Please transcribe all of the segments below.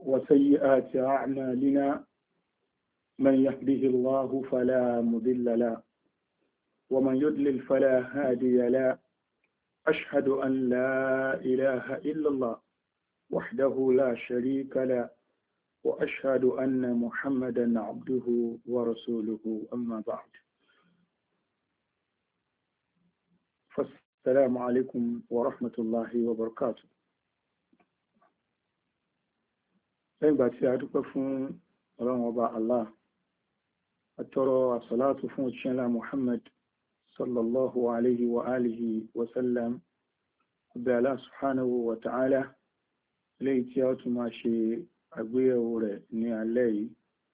وسيئات أعمالنا من يهده الله فلا مضل له ومن يضلل فلا هادي له أشهد أن لا إله إلا الله وحده لا شريك له وأشهد أن محمدا عبده ورسوله أما بعد فالسلام عليكم ورحمة الله وبركاته. lẹ́yìn ìgbà tí a dúpẹ́ fún ọlọ́run ọba Allah àtọrọ àsàlátù fún òjíṣẹ́ ńlá Muhammad sallallahu alayhi wa alihi wa sallam ọbẹ̀ Allah subhanahu wa ta'ala lẹ́yìn tí a tún máa ṣe àgbéyẹ̀wò rẹ̀ ní alẹ́ yìí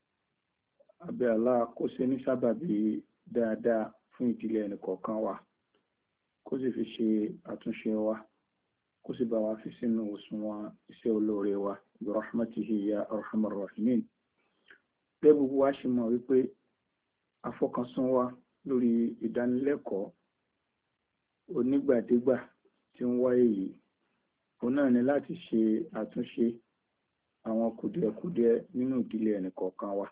ọbẹ̀ Allah kó ṣe ní sábàbí dáadáa fún ìdílé ẹnìkọ̀ọ̀kan wa kó sì fi ṣe àtúnṣe wa kó sì bá wa fi sínú òṣùwọ̀n iṣẹ́ olóore wa bi rahmatihi ya arhamar rahimin. Bẹ́ẹ̀ gbogbo wa ṣe mọ̀ wípé àfọkànsùn wa lórí ìdánilẹ́kọ̀ọ́ onígbàdégbà tí ń wáyé yìí òun náà ni láti ṣe àtúnṣe àwọn kùdìẹ̀kudiẹ nínú ìdílé ẹnìkọ̀ọ̀kan wa,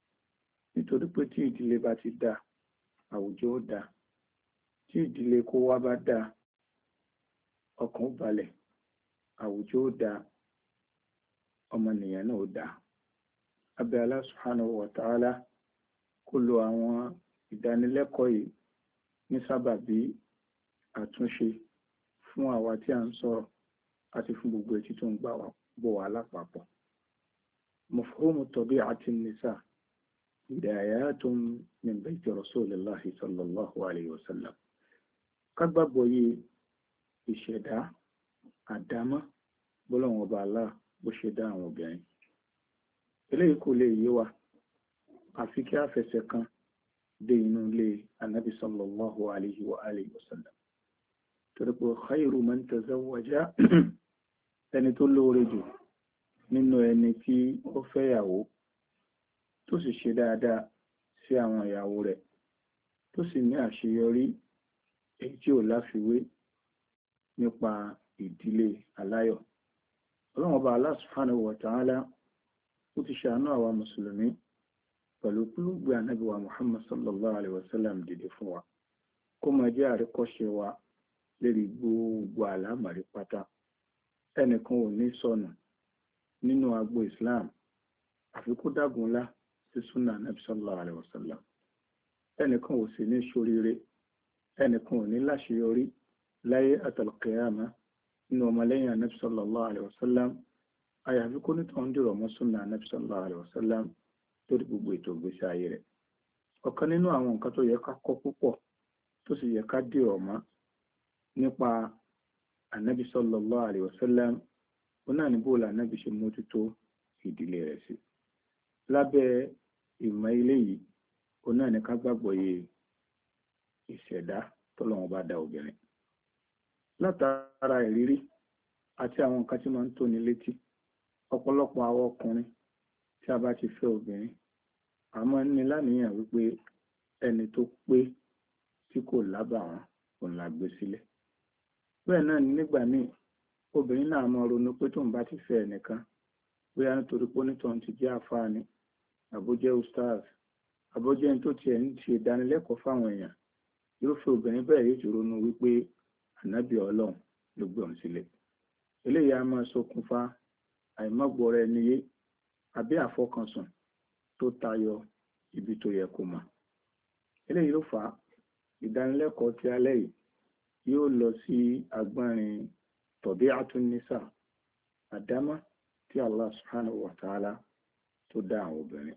nítorí pé tí ìdílé bá ti dá àwùjọ ó dá, tí ìdílé kó wá bá dá ọkàn ó balẹ̀, àwùjọ ó dá, ọmọnìyàn náà ó dá. Abẹ́ Allah subhanahu wa ta'ala kó lo àwọn ìdánilẹ́kọ̀ọ́ yìí ní sábàbí àtúnṣe fún àwa tí a ń sọ̀rọ̀ àti fún gbogbo etí tó ń gbà wá bọ̀ wá lápapọ̀. Mafhumu tabi'ati an-nisa hidayatun min bayti rasulillahi sallallahu alayhi wa sallam. Ká gbàgbọ́ yìí ìṣẹ̀dá àdámọ́ bọ́lọ́wọ́n ọba Allah bó ṣe dá àwọn obìnrin. Eléyìí kò lè yé wa àfi kí a fẹsẹ̀ kan dé inú ilé Ànábì sallallahu alayhi wa alihi wa sallam. Torí pé khayru man tazawwaja ẹni tó lóore jù nínú ẹni tí ó fẹ́yàwó tó sì ṣe dáadáa sí àwọn ìyàwó rẹ̀ tó sì ní àṣeyọrí èyí tí ò láfiwé nípa ìdílé aláyọ̀. Ọlọ́run ọba Allah subhanahu wa ta'ala ó ti ṣàánú àwa mùsùlùmí pẹ̀lú gbogbo Ànábì wa Muhammad sallallahu alaihi wasallam dìde fún wa kó máa jẹ́ àríkọ́ṣe wa lérí gbogbo àlámọ̀rí pátá. Ẹnìkan ò ní sọnù nínú agbo Islam àfi kó dágunlá sí súnà Ànábì sallallahu alaihi wasallam. Ẹnìkan ò sì ní ṣoríire, ẹnìkan ò ní láṣeyọrí láyé àtàlùkìyàmá nínú ọmọlẹ́yìn Ànábì sallallahu alaihi wasallam àyàfi kó nítorí dìrọ̀ mọ́ súnà Ànábì sallallahu alaihi wasallam lórí gbogbo ètò ìgbésí ayé rẹ̀. Ọ̀kan nínú àwọn nǹkan tó yẹ ká kọ́ púpọ̀ tó sì yẹ ká dìrọ̀ mọ́ nípa Ànábì sallallahu alaihi wasallam òun náà ní bó la Ànábì ṣe mójútó ìdílé rẹ̀ sí. Lábẹ́ ìmọ̀ ilé yìí òun náà ní ká gbàgbọ́ yé ìṣẹ̀dá tọ́lọ́run bá dá obìnrin. Látara ìrírí àti àwọn nǹkan tí máa ń tóni létí, ọ̀pọ̀lọpọ̀ àwọn ọkùnrin tí a bá ti fẹ́ obìnrin àmọ́ ní láníyàn wípé ẹni tó pé tí kò lábàwọ́n òun la gbé sílẹ̀. Bẹ́ẹ̀ náà ni nígbà míì obìnrin náà máa ronú pé tóun bá ti fẹ́ ẹnìkan bóyá nítorí pé onítọ̀hún ti jẹ́ àfáàní àbójẹ́ ustaz àbójẹ́ ẹni tó tiẹ̀ ń ṣe ìdánilẹ́kọ̀ọ́ fáwọn èèyàn, irúfẹ́ obìnrin bẹ́ẹ̀ yóò ti ronú wípé ànábì Ọlọ́run ló gbé òun sílẹ̀. Eléyìí á máa ṣokùnfà àìmọ́gbọ́ra ẹni yé àbí àfọkànsùn tó tayọ ibi tó yẹ kó mọ̀. Eléyìí ló fà á ìdánilẹ́kọ̀ọ́ ti alẹ́ yìí yóò lọ sí agbọ́nrin tabi'atun nisa, àdámọ́ tí Allah subhanahu wa ta'ala tó dá àwọn obìnrin.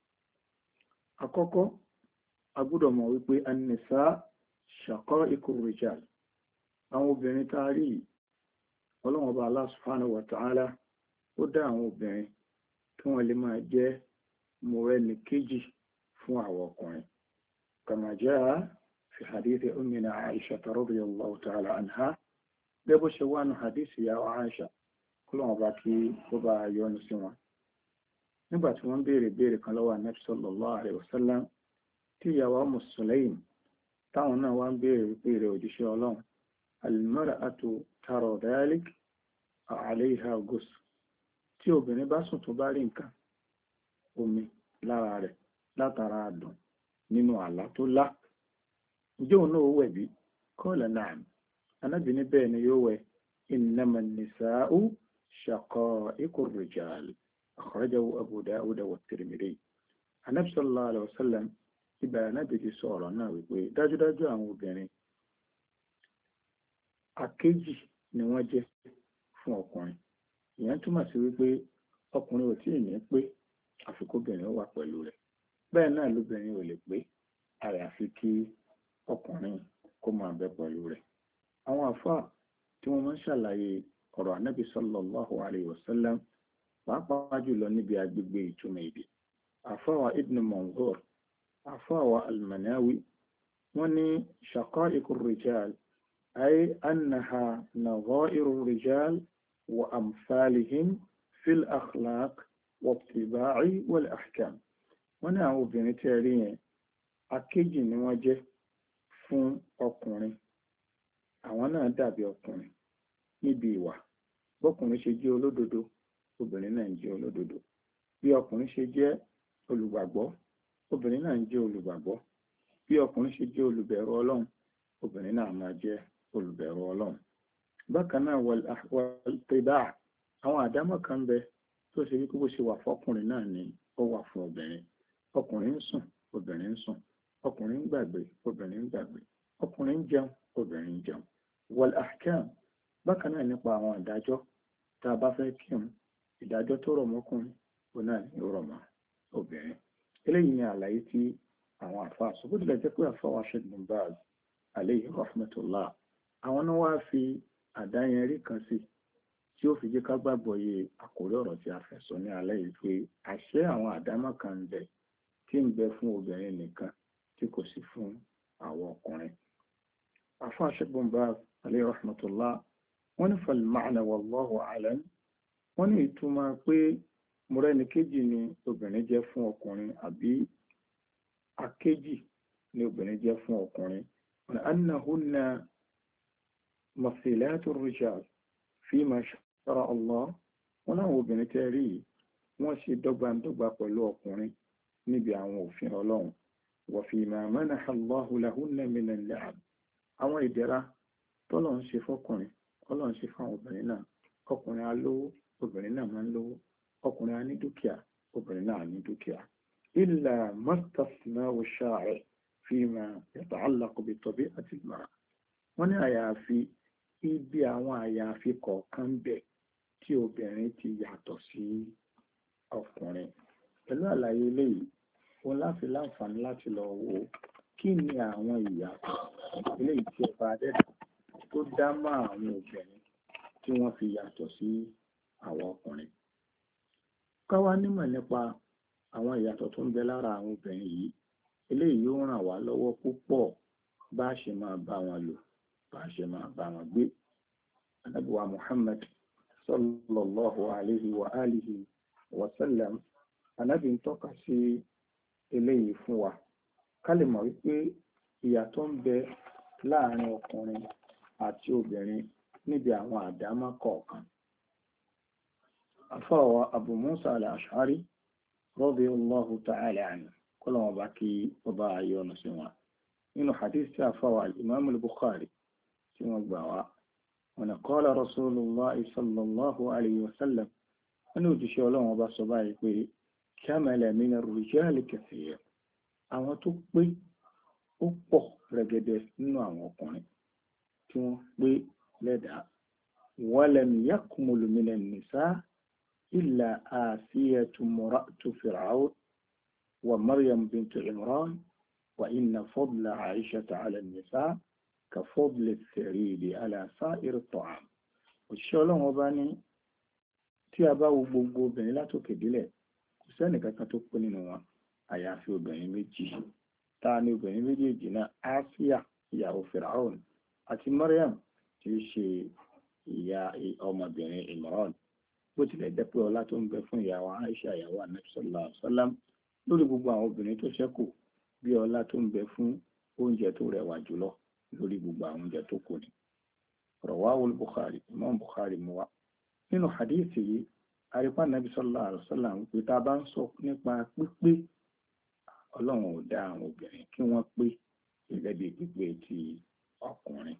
Àkọ́kọ́ a gbọ́dọ̀ mọ̀ wípé an-nisa shaqa'iqur rijal. Àwọn obìnrin tá a rí yìí Ọlọ́run ọba Allah subhanahu wa ta'ala ó dá àwọn obìnrin kí wọ́n lè máa jẹ́ mọ̀rẹ́ni kejì fún àwọn ọkùnrin. Kama jaa fi hadithi ummina Aisha radiyallahu ta'ala anha, gẹ́gẹ́ bó ṣe wà nù hadithi ìyàwó Aisha Ọlọ́run ọba kí ó bá yọ́nú sí wọn. Nígbà tí wọ́n béèrè kan lọ́wọ́ Ànábì sallallahu alaihi wasallam tí ìyàwó Ummu Sulaym táwọn náà wá ń béèrè òjíṣẹ́ Ọlọ́run, al-mar'atu tara dhalik alayha ghusl, tí obìnrin bá sùn tó bá rí nǹkan omi lára rẹ̀ látara àdùn nínú àlá tó lá, ǹjẹ́ òun náà ó wẹ̀ bí? Qala na'am, Ànábì ní bẹ́ẹ̀ ni yóò wẹ̀. innama an-nisā'u shaqā'iqu ar-rijāl, akhrajahu Abu Dawud wa Tirmidhi. Ànábì sallallahu alaihi wasallam ìbẹ̀rẹ̀ Ànábì ti sọ ọ̀rọ̀ náà wípé dájúdájú àwọn obìnrin àkejì ni wọ́n jẹ́ fún ọkùnrin. ìyẹn túmọ̀ sí wípé ọkùnrin ò tí ì ní pé àfikóbìnrin ó wà pẹ̀lú rẹ̀, bẹ́ẹ̀ náà lóbìnrin ò lè pé àyàfi kí ọkùnrin kó máa bẹ pẹ̀lú rẹ̀. àwọn àfáà tí wọ́n máa ń ṣàlàyé ọ̀rọ̀ Ànábì sallallahu alayhi wa sallam pàápàá jùlọ níbi agbègbè ìtumọ̀ èdè, àfáà Ibn Manzur, àfáà Al-Manawi, wọ́n ní shaqa'iqu ar-rijal ay annaha nadha'iru ar-rijal wa amsalihim fil akhlaq wa ittiba'i wal ahkam. wọ́n ní àwọn obìnrin tí ẹ rí yẹn àkejì ni wọ́n jẹ́ fún ọkùnrin, àwọn náà dàbí ọkùnrin níbi ìwà. bọ́kùnrin ṣe jẹ́ olódodo, obìnrin náà ń jẹ́ olódodo. bí ọkùnrin ṣe jẹ́ olùgbàgbọ́, obìnrin náà ń jẹ́ olùgbàgbọ́. bí ọkùnrin ṣe jẹ́ olùbẹ̀rù Ọlọ́run, obìnrin náà máa jẹ́ olùbẹ̀rù Ọlọ́run. bákan náà wal-ittiba', àwọn àdámọ̀ kan bẹ tó ṣe wípé bó ṣe wà fọkùnrin náà ni ó wà fún obìnrin. ọkùnrin ń sùn, obìnrin ń sùn. ọkùnrin ń gbàgbé, obìnrin ń gbàgbé. ọkùnrin ń jẹun, obìnrin ń jẹun. wal-ahkam, bákan náà nípa àwọn ìdájọ́ tá a bá fẹ́ kírun, ìdájọ́ tó rọ̀ mọ́kùnrin òun náà ni ó rọ̀ mọ́ obìnrin. eléyìí ni àlàyé tí àwọn àfáà sọ. bó tilẹ̀ jẹ́ pé àfáà wa Sheikh Bin Baz alayhi rahmatullah, àwọn náà wá fi àdáyẹnrí kan sí tí ó fi jẹ́ ká gbàgbọ́ yé àkórí ọ̀rọ̀ tí a fẹ́ sọ ní alẹ́ yìí pé àṣẹ àwọn àdámọ̀ kan ń bẹ tí ń bẹ fún obìnrin nìkan tí kò sí fún àwọn ọkùnrin. àfáà Sheikh Bin Baz alayhi rahmatullah, wọ́n ní fal ma'na wallahu a'lam, wọ́n ní ìtumọ̀ pé mọ̀rẹ́ni kejì ni obìnrin jẹ́ fún ọkùnrin àbí àkejì ni obìnrin jẹ́ fún ọkùnrin. wọ́n ní annahunna مثيلات الرجال فيما شرع الله. wọ́n láwọn obìnrin tẹ́ rí yìí wọ́n ṣe dọ́gbandọ́gba pẹ̀lú ọkùnrin níbi àwọn òfin Ọlọ́run. وفيما منح الله لهن من اللعب, àwọn ìdẹ̀ra tọ́lọ́run ṣe fọ́kùnrin Ọlọ́run ṣe fáwọn obìnrin náà. ọkùnrin á lówó, obìnrin náà máa ń lówó. ọkùnrin á ní dúkìá, obìnrin náà ní dúkìá. إلا ما استثناه الشارع فيما يتعلق بطبيعة المرأة. wọ́n ní àyàfi ibi àwọn àyàfi kọ̀ọ̀kan bẹ̀ tí obìnrin ti yàtọ̀ sí ọkùnrin. pẹ̀lú àlàyé eléyìí wọn láfi láǹfààní láti lọ wo kí ni àwọn ìyàtọ̀ eléyìí tí ọba adẹ́dà tó dá mọ́ àwọn obìnrin tí wọ́n fi yàtọ̀ sí àwọn ọkùnrin. ká wá nímọ̀ nípa àwọn ìyàtọ̀ tó ń bẹ lára àwọn obìnrin yìí, eléyìí yóò ràn wá lọ́wọ́ púpọ̀ bá a ṣe máa bá wọn lò, bá a ṣe máa bá wọn gbé. Ànábì wa Muhammad sallallahu alayhi wa alihi wa sallam, Ànábì ń tọ́ka sí eléyìí fún wa ká lè mọ̀ wípé ìyàtọ̀ ń bẹ láàrin ọkùnrin àti obìnrin níbi àwọn àdámọ́ kọ̀ọ̀kan. àfáà Abu Musa al-Ash'ari radiyallahu ta'ala anhu, kọ́lọ́wọ́n bá kí ọba ayọ́nu sí wọn, nínú hadith tí àfáà al-Imam al-Bukhari tí wọ́n gbà wá, wọn ni qala Rasulullah sallallahu alayhi wa sallam, wọn ni òjíṣẹ́ Ọlọ́run ọba sọ báyìí pé kamala mina ar-rijali kathir, àwọn tó pé ó pọ̀ rẹ̀gẹ̀dẹ̀ nínú àwọn ọkùnrin tí wọ́n pé lẹ́dàá. walam yakmul mina an-nisa illa Asiyatu imra'atu Fir'aun wa Maryam bintu Imran wa inna fadla Aishata 'ala an-nisa ka fadli ath-tharidi 'ala sa'iri at-ta'am. òṣìṣẹ́ Ọlọ́run ọba ní tí a bá wo gbogbo obìnrin látòkè délẹ̀, kò sẹ́nì kankan tó pé nínú wọn àyàfi obìnrin méjì. ta ni obìnrin méjèèjì náà? Asiya ìyàwó Fir'aun àti Maryam tí í ṣe ìyá ọmọbìnrin Imran. bó tilẹ̀ jẹ́ pé ọlá tó ń bẹ fún ìyàwó Aisha ìyàwó Ànábì sallallahu alaihi wasallam lórí gbogbo àwọn obìnrin tó ṣẹ́kù, bí ọlá tó ń bẹ fún oúnjẹ tó rẹwà jùlọ lórí gbogbo àwọn oúnjẹ tó kù ni. Rawahu al-Bukhari, Imam Bukhari mú wá. nínú hadithi yìí, àrípá nàbí sallallahu alaihi wasallam pé tá a bá ń sọ nípa pípé ọlọ́run ò dá àwọn obìnrin kí wọ́n pé gẹ́gẹ́ bí pípé ti ọkùnrin.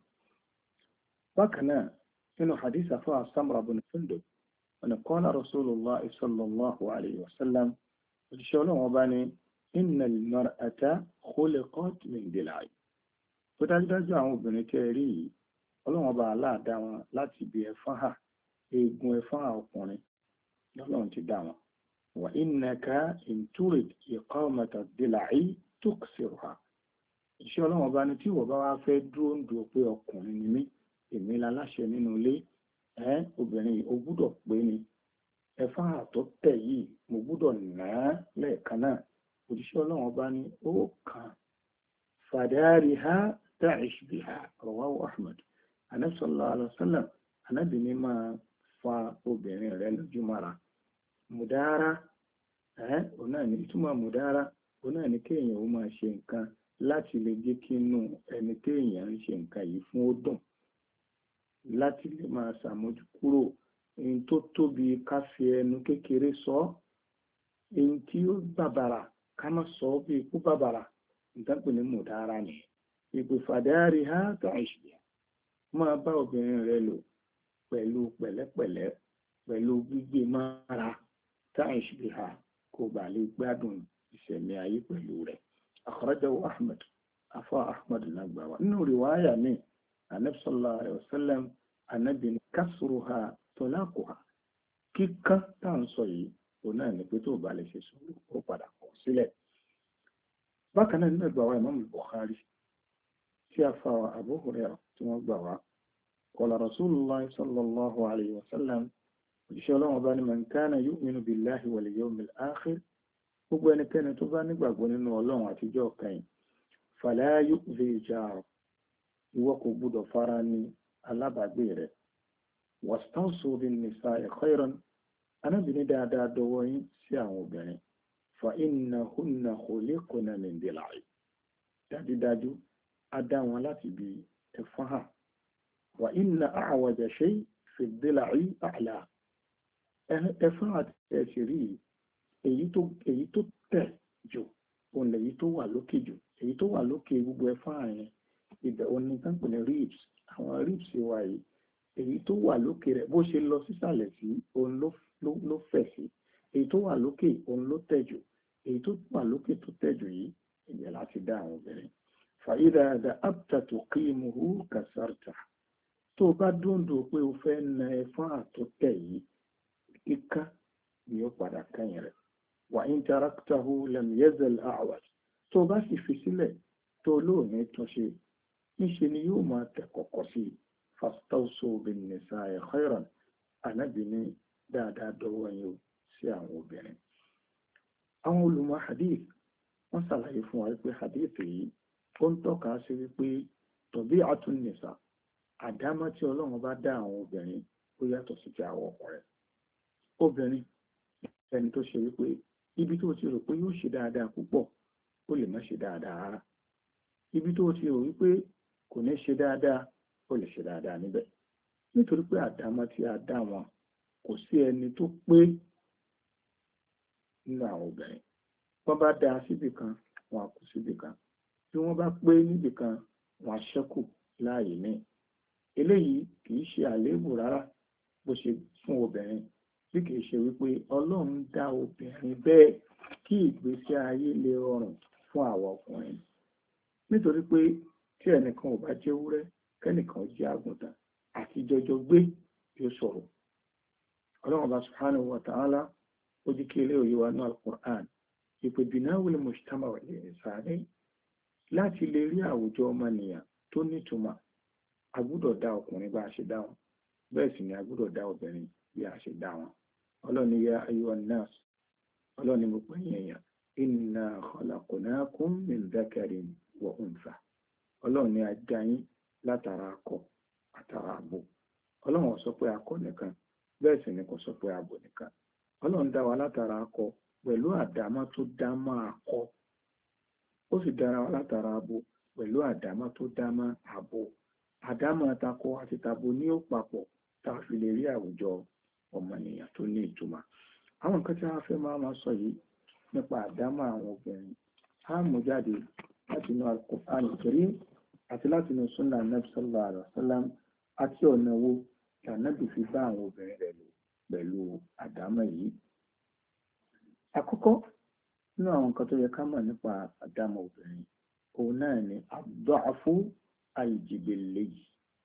bákan náà nínú hadith àfọwọ́ Samra bin Jundub ọ̀nà qala Rasulullah sallallahu alaihi wasallam òṣìṣẹ́ ọlọ́run ọba ní innal mar'ata khuliqat min dila'in. tó dájúdájú àwọn obìnrin tẹ́ rí yìí ọlọ́run ọba aláàdá wọn láti ibi ẹ̀fọ́n hà eegun ẹ̀fọ́n hà ọkùnrin lọ́lọ́run ti dá wọn. wa innaka in turid iqamata dila'i tuksirha. ìṣẹ́ ọlọ́run ọba ní tí ìwọ bá wá fẹ́ dúró ń dúró pé ọkùnrin ni mí èmi láláṣẹ nínú ilé obìnrin ó gbúdọ̀ pé ni ẹ̀fọ́n hà tó tẹ̀ yìí mo gbúdọ̀ nà á lẹ́ẹ̀kan náà. òjíṣẹ́ ọlọ́run ọba ní ó kàn fadariha ta'ish biha rawahu Ahmad. Ànábì sallallahu alaihi wasallam Ànábì ní máa fa obìnrin rẹ̀ lójú mọ́ra. mùdára òun náà ní ìtumọ̀ mùdára òun náà ní kéèyàn ó máa ṣe nǹkan láti lè jẹ́ kí inú ẹni téèyàn ń ṣe nǹkan yìí fún ó dùn, láti lè máa ṣàmójúkúrò èyí tó tóbi ká fi ẹnu kékeré sọ, èyí tí ó bàbàrà ká má sọ bí ikú bàbàrà. nǹkan pè ní mùdára ni ìpè fàdárí ha tó àìṣe máa bá obìnrin rẹ lò pẹ̀lú pẹ̀lẹ́pẹ̀lẹ́ pẹ̀lú gbígbé mára tá àìṣe ha kó bà lè gbádùn ìṣẹ̀mí ayé pẹ̀lú rẹ̀. akhrajahu Ahmad afọ Ahmad lágbàwá nínú rìwáyà mi Ànábì sallallahu alaihi wasallam Ànábì ní kasruha talaquha. kíkán tá à ń sọ yìí òun náà ní pé tó bá lè ṣe sùúrù ó padà kọ̀ sílẹ̀. bákan náà nínú ìgbàwá Imam Bukhari tí a fa Abu Hurairah tí wọ́n gbà wá qala Rasulullah sallallahu alaihi wasallam òjíṣẹ́ ọlọ́run bá ní man kana yu'minu billahi wal yawmil akhir. gbogbo ẹnikẹ́ni tó bá nígbàgbọ́ nínú ọlọ́run àtijọ́ kẹyìn fala yu'zi jara ìwọ kò gbúdọ̀ fara ní alábàágbé rẹ̀. wastawsu bin nisa'i khayran. anábìnrin dáadáa dọwọ́ yín sí àwọn obìnrin fa innahunna khuliqna min dil'i. dájúdájú a dá wọn láti bí ẹ̀fọ́n hà. wa inna a'waja shay fi dil'i a'la. ẹ̀fọ́n àti ẹ̀ṣẹ̀rí èyí tó tẹ̀ jù òun lèyí tó wà lókè jù. èyí tó wà lókè gbogbo ẹ̀fọ́n àyẹn ibẹ̀ òun ní tán pè ní ribs. àwọn ribs wa yìí èyí tó wà lókè rẹ̀ bó ṣe lọ sísàlẹ̀ sí òun ló fẹ̀ sí. èyí tó wà lókè òun ló tẹ̀ jù. èyí tó wà lókè tó tẹ̀ jù yìí ìyẹn láti dá àwọn obìnrin. fa'idha da'abta tuqimuhu kasarta. tó bá dúndùn pé o fẹ́ na ẹ̀fọ́n àtúntẹ̀ yìí kíká ni ó padà kẹ́yìn rẹ̀. wa in taraktahu lam yazal a'waj. tó bá sì fi sílẹ̀ tó lóòní túnṣe níṣe ni yóò máa tẹ̀ kọ̀kọ̀ sí i. fastawsu bin nisa'i khayran. Ànábì ní dáadáa dọwọ́ yín o sí àwọn obìnrin. àwọn olùmọ̀ hadith wọ́n ṣàlàyé fún wa pé hadith yìí ó ń tọ́ka sí wípé tabi'atun nisa, àdámọ́ tí ọlọ́run bá dá àwọn obìnrin ó yàtọ̀ sí ti àwọn ọkùnrin. obìnrin ẹni tó ṣe wípé ibi tó ti rò pé yóò ṣe dáadáa púpọ̀ ó lè má ṣe dáadáa rárá. ibi tó ti rò wípé kò ní ṣe dáadáa ó lè ṣe dáadáa níbẹ̀. nítorí pé àdámọ́ tí a dá wọn kò sí ẹni tó pé nínú àwọn obìnrin. wọ́n bá dá síbì kan wọn á kú síbì kan. bí wọ́n bá pé níbì kan wọn á ṣẹ́kù láàyè míì. eléyìí kì í ṣe àléébù rárá bó ṣe fún obìnrin bí kì í ṣe wípé ọlọ́run dá obìnrin bẹ́ẹ̀ kí ìgbésí ayé lè rọrùn fún àwọn ọkùnrin. nítorí pé tí ẹnìkan ò bá jẹ́ ewúrẹ́ kẹ́nìkan jẹ́ àgùntàn àti jọjọ gbé yóò sọ̀rọ̀. ọlọ́run bá subhanahu wa ta'ala ó jí kí ilé òye wa ní al-Qur'an ìpè binawil mujtama wal insani. láti lè rí àwùjọ ọmọnìyàn tó nítumọ̀ a gbọ́dọ̀ dá ọkùnrin bá a ṣe dá wọn, bẹ́ẹ̀ sì ni a gbọ́dọ̀ dá obìnrin bí a ṣe dá wọn. ọlọ́ni ya ayyuhan nas, ọlọ́ni mo pè yín èèyàn, inna khalaqnakum min dhakarin wa untha. ọlọ́ni a dá yín látara akọ àtara abo. ọlọ́run sọ pé akọ nìkan, bẹ́ẹ̀ sì ni kò sọ pé abo nìkan. ọlọ́run dá wa látara akọ pẹ̀lú àdámọ́ tó dá mọ́ akọ, ó sì dára wa látara abo pẹ̀lú àdámọ́ tó dá mọ́ abo. àdámọ́ takọ àti tabo ní ó papọ̀ tá a fi lè rí àwùjọ ọmọnìyàn tó ní ìtumọ̀. àwọn nǹkan tí a fẹ́ máa sọ yìí nípa àdámọ́ àwọn obìnrin á mú jáde láti inú Al-Qur'an Al-Karim àti láti inú Sunnah Nabi sallallahu alaihi wasallam àti ọ̀nà wo tí Ànábì fi bá àwọn obìnrin rẹ̀ lò pẹ̀lú àdámọ́ yìí. àkọ́kọ́ nínú àwọn nǹkan tó yẹ ká mọ̀ nípa àdámọ́ obìnrin òun náà ni ad-da'fu al-jibilli.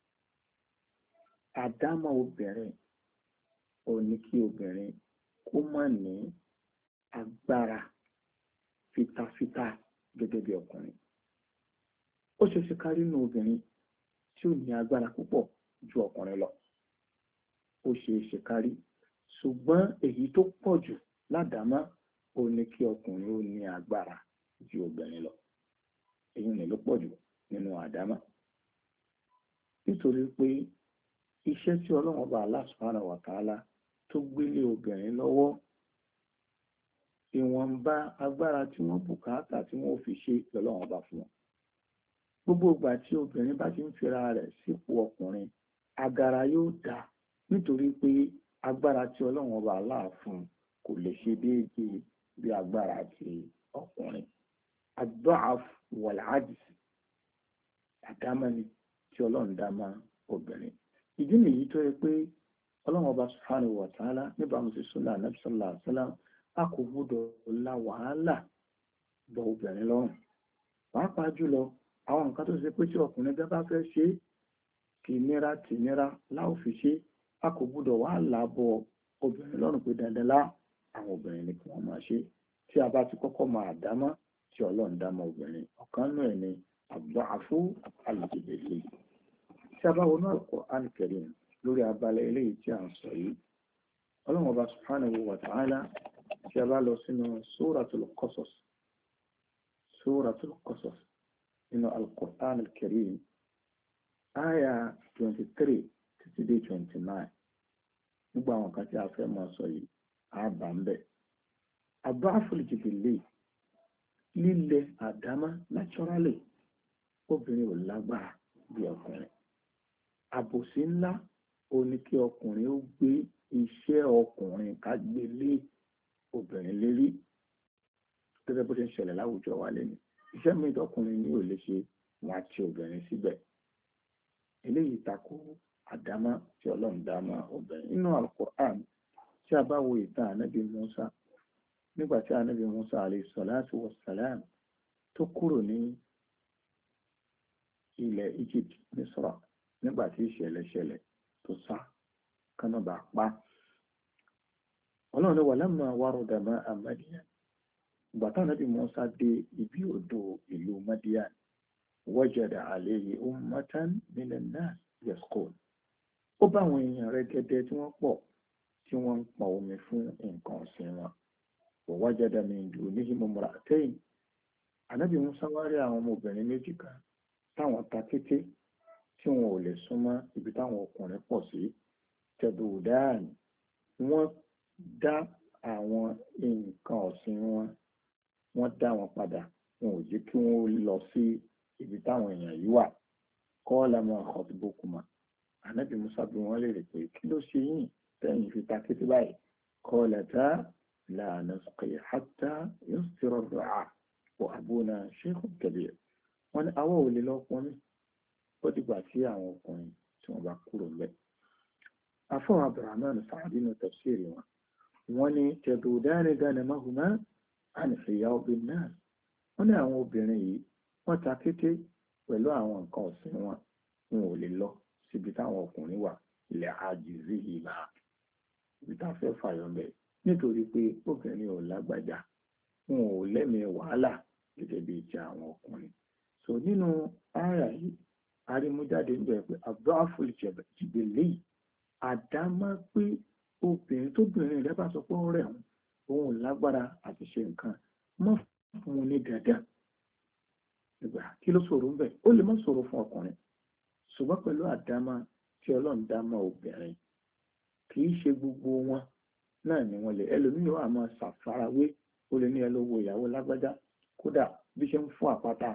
àdámọ́ obìnrin òun ni kí obìnrin kó má ní agbára fitafita gẹ́gẹ́ bí ọkùnrin. ó ṣe ṣe kárí nínú obìnrin tí ó ní agbára púpọ̀ ju ọkùnrin lọ, ó ṣe ṣe kárí, ṣùgbọ́n èyí tó pọ̀ jù ládàámọ́ ó ní kí ọkùnrin ó ní agbára ju obìnrin lọ. èyí ni ló pọ̀ jù nínú àdámọ́, nítorí pé iṣẹ́ tí Ọlọ́run Ọba Allah Subhanahu wa Ta'ala tó gbélé obìnrin lọ́wọ́, ìwọ̀nba agbára tí wọ́n bùkátà tí wọ́n fi ṣe lọ́lọ́run Ọba fún wọn. gbogbo ìgbà tí obìnrin bá ti ń fira rẹ̀ sípò ọkùnrin, agara yóò dá, nítorí pé agbára tí Ọlọ́run Ọba Allah fún kò lè ṣe déédéé bí agbára ti ọkùnrin. ad-da'f wal-'ajz àdámọ́ni tí Ọlọ́run dá mọ́ obìnrin. ìdí nìyí tó yẹ pé Ọlọ́run Ọba Subhanahu wa Ta'ala níbàámu sí Sunnah Nabi sallallahu alaihi wasallam a kò gbọdọ̀ la wàhálà bọ obìnrin lọ́rùn. pàápàá jùlọ àwọn nǹkan tó ṣe pé tí ọkùnrin bẹ́ẹ̀ bá fẹ́ ṣe tìnira láò fi ṣe, a kò gbọdọ̀ wá là bọ obìnrin lọ́rùn pé dandan lá àwọn obìnrin ni kí wọ́n máa ṣe. tí a bá ti kọ́kọ́ máa dámọ́ tí Ọlọ́run dámọ́ obìnrin, ọ̀kan náà ẹ̀ ni ad-da'fu al-jibilli. tí a bá wọnú Al-Qur'an Al-Karim lórí abalẹ̀ eléyìí tí a ń sọ yìí, Ọlọ́run Ọba Subhanahu wa Ta'ala tí a bá lọ sínú Suratul Qasas nínú Al-Qur'an Al-Karim aya 23 títí dé 29, gbogbo àwọn kan tí a fẹ́ máa sọ yìí á bá ń bẹ̀. ad-da'fu al-jibilli, lílẹ̀ àdámá naturally, obìnrin ò lágbára bí ọkùnrin. àbòsí ńlá ó ní kí ọkùnrin ó gbé iṣẹ́ ọkùnrin ká gbé lé obìnrin lérí, gẹ́gẹ́ bó ṣe ń ṣẹlẹ̀ láwùjọ wa lẹ́nu. iṣẹ́ mi tọkùnrin ní ò lè ṣe, wọn á ti obìnrin síbẹ̀. eléyìí takò àdámọ́ tí Ọlọ́run dá mọ́ obìnrin. nínú Al-Qur'an tí a bá wo ìtàn Ànábì Musa, nígbà tí Ànábì Musa alayhi salatu wassalam tó kúrò ní ilẹ̀ Egypt, Misra, nígbà tí ìṣẹ̀lẹ̀ ṣẹlẹ̀ tó sá kánà bá pa. Ọlọ́run ní walamma warada ma'a Madian, ìgbà tí Ànábì Musa dé ibi odò ìlú Madian, wajada alayhi ummatan minan nas yasqun, ó bá àwọn èèyàn rẹ̀ gẹ́gẹ́ tí wọ́n pọ̀ tí wọ́n ń pọn omi fún nǹkan ọ̀sìn wọn. wa wajada min dunihim imra'atayn, Ànábì Musa wá rí àwọn ọmọbìnrin méjì kan táwọn ta kété tí wọn ò lè súnmọ́ ibi táwọn ọkùnrin pọ̀ sí. tẹ̀dùdáàn, wọ́n dá àwọn nǹkan ọ̀sìn wọ́n dá wọn padà, wọn ò jẹ́ kí wọ́n lọ sí ibi táwọn èèyàn yìí wà. qala ma khatbukuma, Ànábì Musa bí wọ́n lè rè pé kí ló ṣe yín tẹ́yìn fi ta kété báyìí. qalata la nasqi hatta yusdira ar-ri'a wa abuna shaykhun kabir, wọ́n ní àwọn ò lè lọ pọnmi ó dìgbà tí àwọn ọkùnrin tí wọ́n bá kúrò ńbẹ̀. afọ́ Abdurrahman Sa'di nínú tafsiri wọn, wọ́n ní tadudani ganamahuma an hiyadin nas, wọ́n ní àwọn obìnrin yìí wọ́n ta kété pẹ̀lú àwọn nǹkan ọ̀sìn wọn ò lè lọ síbi táwọn ọkùnrin wà, ilẹ̀ àjèjì ìlà ibi tá a fẹ́ fàyọ̀ ńbẹ̀, nítorí pé obìnrin ò lágbájá, wọn ò lẹ́mìí wàhálà gẹ́gẹ́ bí ti àwọn ọkùnrin. so nínú àyà yìí arímújáde ń bẹ̀rẹ̀ pé ad-da'fu al-jibilli, àdámọ́ pé tóbìnrin rẹ̀ bá sọ pé ó rẹ̀ òun ò lágbára àti ṣe nǹkan, mọ́ fún un ní dandan. ìgbà kí ló ṣòro ń bẹ̀? ó lè má ṣòro fún ọkùnrin, ṣùgbọ́n pẹ̀lú àdámọ́ tí Ọlọ́run dá mọ́ obìnrin, kì í ṣe gbogbo wọn náà ni wọ́n lè. ẹlòmíràn wà máa ṣàfarawé, ó lè ní ẹlòwò ìyàwó lágbájá, kódà bí ṣe ń fún àpáta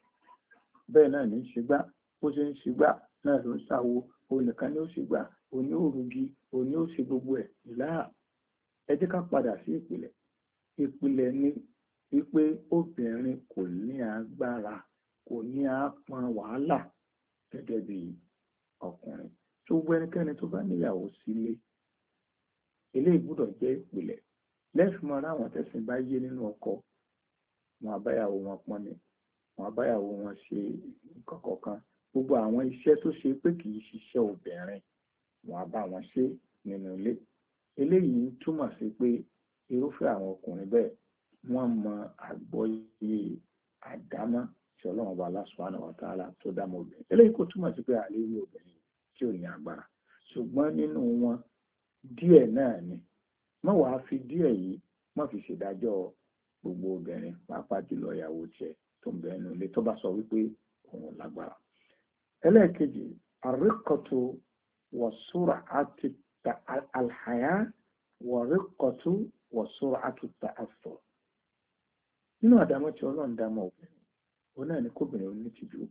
bẹ́ẹ̀ náà ní í ṣe gbá, bó ṣe ń ṣe gbá náà ló ń ṣàwo, òun nìkan ni ó ṣe gbá, òní òrùgi, òní ó ṣe gbogbo ẹ̀ láà. Ẹ jẹ́ ká padà sí ìpìlẹ̀. Ìpìlẹ̀ ni wípé obìnrin kò ní agbára, kò ní àpọn wàhálà gẹ́gẹ́ bí ọkùnrin. Tó gbọ́ ẹnikẹ́ni tó bá níyàwó sílé, eléyìí gbọ́dọ̀ jẹ́ ìpìlẹ̀. Lẹ́sùn mọ́ àwọn tẹ̀sìn bá yé nínú ọkọ, wọn àbáyàwó wọn pọ́n ni, wọn àbáyàwó wọn ṣe nǹkan kọ̀ọ̀kan. Gbogbo àwọn iṣẹ́ tó ṣe pé kì í ṣiṣẹ́ obìnrin, wọn àbá wọn ṣe nínú ilé. Eléyìí túmọ̀ sí pé irúfẹ́ àwọn ọkùnrin bẹ́ẹ̀ wọ́n mọ àgbọ́yé àdámọ́ tí Ọlọ́run bá Allah subhanahu wa ta'ala tó dá mọ́ obìnrin. Eléyìí kò túmọ̀ sí pé àlérí obìnrin tí ò ní agbára, ṣùgbọ́n nínú wọn díẹ̀ náà ni. Má wàá fi díẹ̀ yìí má fi ṣèdájọ́ gbogbo obìnrin, pàápàá jùlọ ìyàwó tiẹ̀ tó ń bẹ nínú ilé tó bá sọ wípé òun lágbára. Ẹlẹ́ẹ̀kejì, àríkọ̀tù wọ̀súrà àti alhaya wọ̀ríkọ̀tù wọ̀súrà àti ta'affur. Nínú àdámọ́ tí Ọlọ́run dámọ́ obìnrin, òun náà ni kóbìnrin onítìjú.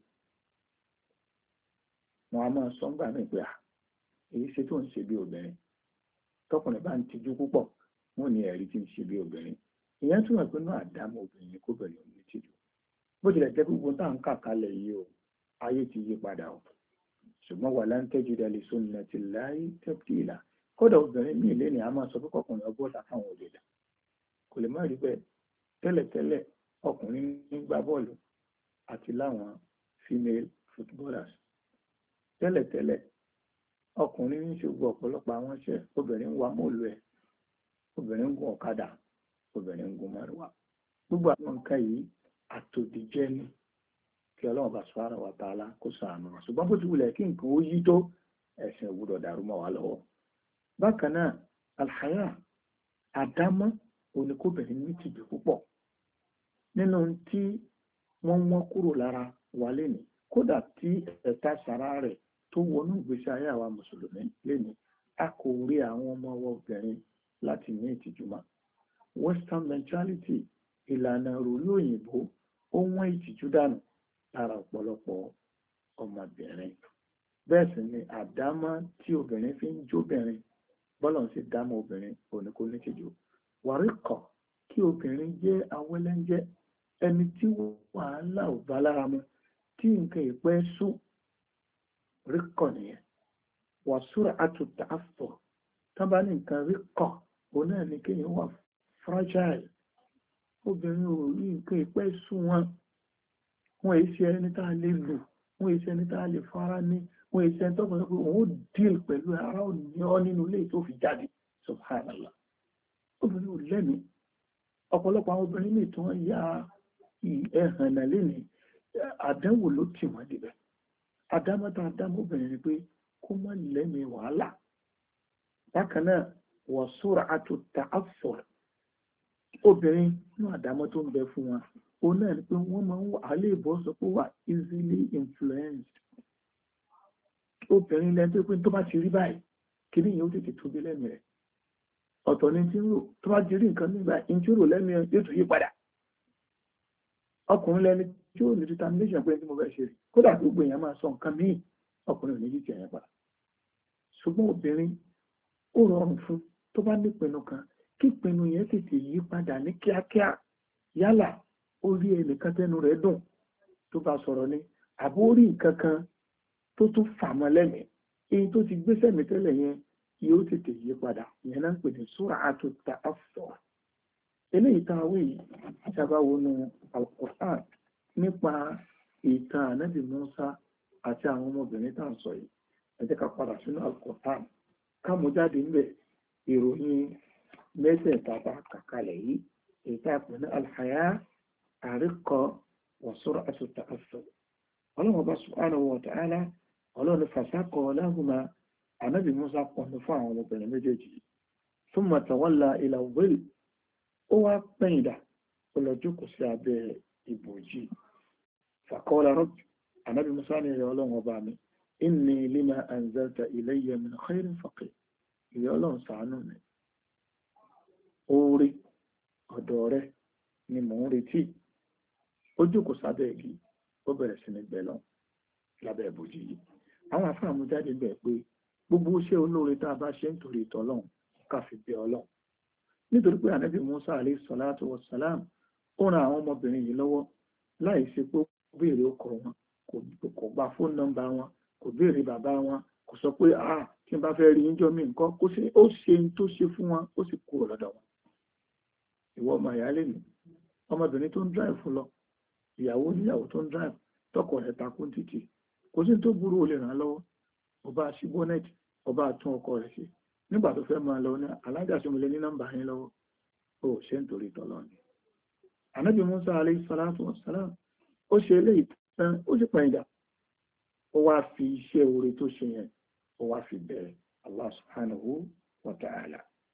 Wọn a máa sọ ń gbà mí pé èyí ṣe tó ń ṣe bí obìnrin. Tọkùnrin bá ń tijú púpọ̀, wọn ní ẹ̀rí tí ń ṣe bí obìnrin. Ìyẹn túmọ̀ pé náà àdámọ́ obìnrin ni kóbìnrin onítìjú. Bó tilẹ̀ jẹ́ gbogbo tá à ń kà kalẹ̀ yìí o, ayé ti yí padà o. Ṣùgbọ́n walan tajida li sunnatillahi tabdila. Kódà obìnrin míì lé ní a máa sọ pé kọkùnrin ọgbọ́n àtàwọn òde dà. Kò lè má rí bẹ́ẹ̀. Tẹ́lẹ̀tẹ́lẹ̀ ọkùnrin ń gbá bọ́ọ̀lù àti láwọn female footballers. Tẹ́lẹ̀tẹ́lẹ̀ ọkùnrin ń ṣe gbọ́ ọ̀pọ̀lọpọ̀ àwọn iṣẹ́, obìnrin ń wa mọ́ọ̀lù ẹ̀, obìnrin ń gun ọ̀kadà, obìnrin ń gun márùwá. Gbogbo àwọn nǹkan yìí àtòdìjẹ́ ni kí Ọlọ́run bá subhanahu wa ta'ala kó ṣàánú wa. Ṣùgbọ́n bó ti wulẹ̀ kí nǹkan ó yí tó, ẹ̀sìn ò gbọdọ̀ dàrú mọ́ wa lọ́wọ́. Bákan náà, alhaya àdámọ́ oníkóbìnrin ní tìjú púpọ̀. Nínú tí wọ́n kúrò lára wa lénìí, kódà tí ẹ̀ka sàrá rẹ̀ tó wọnú ìgbésí ayé àwa mùsùlùmí lénìí, a kò rí àwọn ọmọ obìnrin láti ní ìtìjú mọ́. Western mentality, ìlànà ìròrí òyìnbó, ó wọ́n ìtìjú dànù lára ọ̀pọ̀lọpọ̀ ọmọbìnrin. Bẹ́ẹ̀ sì ni àdámọ́ tí obìnrin fi ń jóbìnrin, bọ́lọ̀ ń sì dámọ́ obìnrin òní kò ní tìjú. Wàríkọ̀, kí obìnrin jẹ́ awẹ́lẹ́ńjẹ́, ẹni tí wàhálà ò bá lára mu, tí nǹkan ìpẹ́ sùn, ríkọ̀ nìyẹn. Wàsúrà àtúntà àfọ̀, tán bá ní nǹkan ríkọ̀, òun náà ni kéèyàn wà fragile. Obìnrin ò rí nǹkan ìpẹ́ sùn wọn èyí ṣe ẹni tá a lè lù, wọn èyí ṣe ẹni tá a lè fara ní, wọn èyí ṣe ẹni tó kọ́ pé òun ó díl pẹ̀lú ara ò ní ọ́ nínú ilé tó fi jáde. Subhanallah. Obìnrin ò lẹ́mìí. Ọ̀pọ̀lọpọ̀ àwọn obìnrin ní ìtàn ya ẹ̀hànà lénìí, àdánwò ló tì wọ́n débẹ̀. Àdámọ́ta àdámọ́bìnrin ni pé kó má lẹ́mìí wàhálà. Bákan náà, wọ̀súrà àtúntà àfọ̀. Obìnrin ní àdámọ́ tó ń bẹ fún wọn, òun náà ni pé wọ́n máa ń wà á lè bọ́ sọ pé wà easily influenced. Obìnrin lẹ́nu tó pé tó bá ti rí báyìí, kí ni ìyẹn ó tètè tóbi lẹ́nu rẹ̀. Ọ̀tọ̀ ni tí ń rò, tó bá ti rí nǹkan nígbà ìjírò lẹ́nu ẹ̀ yóò tún yí padà. Ọkùnrin lẹ́ni tí ó ní determination pé tí mo fẹ́ ṣe rí, kódà gbogbo èèyàn máa sọ nǹkan míì, ọkùnrin ò ní yí ti ẹ̀yẹn padà. Ṣùgbọ́n obìnrin ó rọrùn fún tó bá nípinnu kan, kí ìpinnu yẹn tètè yí padà ní kíákíá. Yálà ó rí ẹnìkan tẹnu rẹ̀ dùn tó bá sọ̀rọ̀ ni, àbó rí nǹkan kan tó tún fà mọ́ lẹ́mìí, èyí tó ti gbé sẹ́mi tẹ́lẹ̀ yẹn yóò tètè yí padà. Ìyẹn náà ń pè ní sur'atu ta'affur. Eléyìí tá a wí ìṣàbáwo nu Al-Qur'an nípa ìtàn Ànábì Mùsá àti àwọn ọmọbìnrin tá à ń sọ yìí. Ẹ jẹ́ ká padà sínú Al-Qur'an ká mú jáde níbẹ̀ ìròyìn mẹ́tẹ̀ẹ̀ta bá kàkalẹ̀ yìí, èyí tá a pè ní alhaya, àríkọ̀, wa sur'atu ta'affur. Ọlọ́run bá subhanahu wa ta'ala, ọlọ́run fasaqā lahumā, Ànábì Mùsá pọ̀nù fún àwọn ọmọbìnrin méjèèjì. Thumma tawallā ilā dhill, ó wá pẹ̀yìndà, ó lọ jókòó sí abẹ́ ìbòjì. Faqāla rabbi, Ànábì Mùsá ní ìrẹ̀ ọlọ́run ọba mi, innī limā anzalta ilayya min khayrin faqīr. Ìrẹ̀ ọlọ́run ṣàánú mi. Oore ọ̀dọ̀ rẹ̀ ni mò ń retí. Ó jókòó sábẹ́ igi, ó bẹ̀rẹ̀ sí ní gbẹ́ lọ lábẹ́ ìbòjì yìí. Àwọn afáàmú jáde bẹ̀ pé gbogbo iṣẹ́ olóore tá a bá ṣe nítorí ìtọ́lọ́run ká fi bẹ Ọlọ́run nítorí pé ànábì Musa alayhi salatu wassalam ó ran àwọn ọmọbìnrin yìí lọ́wọ́ láì ṣe pé ó béèrè ọkọ wọn, kò gba fóònù nọ́mbà wọn, kò béèrè bàbá wọn, kò sọ pé tí n bá fẹ́ rí yíjọ́ mi nǹkan, kó ṣe ó ṣe ń tó ṣe fún wọn, ó sì kúrò lọ́dọ̀ wọn. ìwọ ọmọ ìyáálé mi, ọmọbìnrin tó ń drive fún lọ, ìyàwó níyàwó tó ń drive, tọkọ rẹ̀ takún títì, kò sí tó burú, ó lè ràn án lọ́wọ́, ọba sí bọ́nẹ́tì, ọba tún ọkọ rẹ̀ ṣe. nígbà tó fẹ́ máa lọ ní alájàsímọlẹ̀ ní nọ́mbà yín lọ́wọ́, ó ṣe ń torí tọ́lọ́ ni. ànábì Musa alayhi salatu wassalam ó ṣe eléyìí tán, ó sì pẹ̀yìndà, ó wá fi iṣẹ́ oore tó ṣe yẹn ó wá fi bẹ̀rẹ̀ Allah subhanahu wa ta'ala.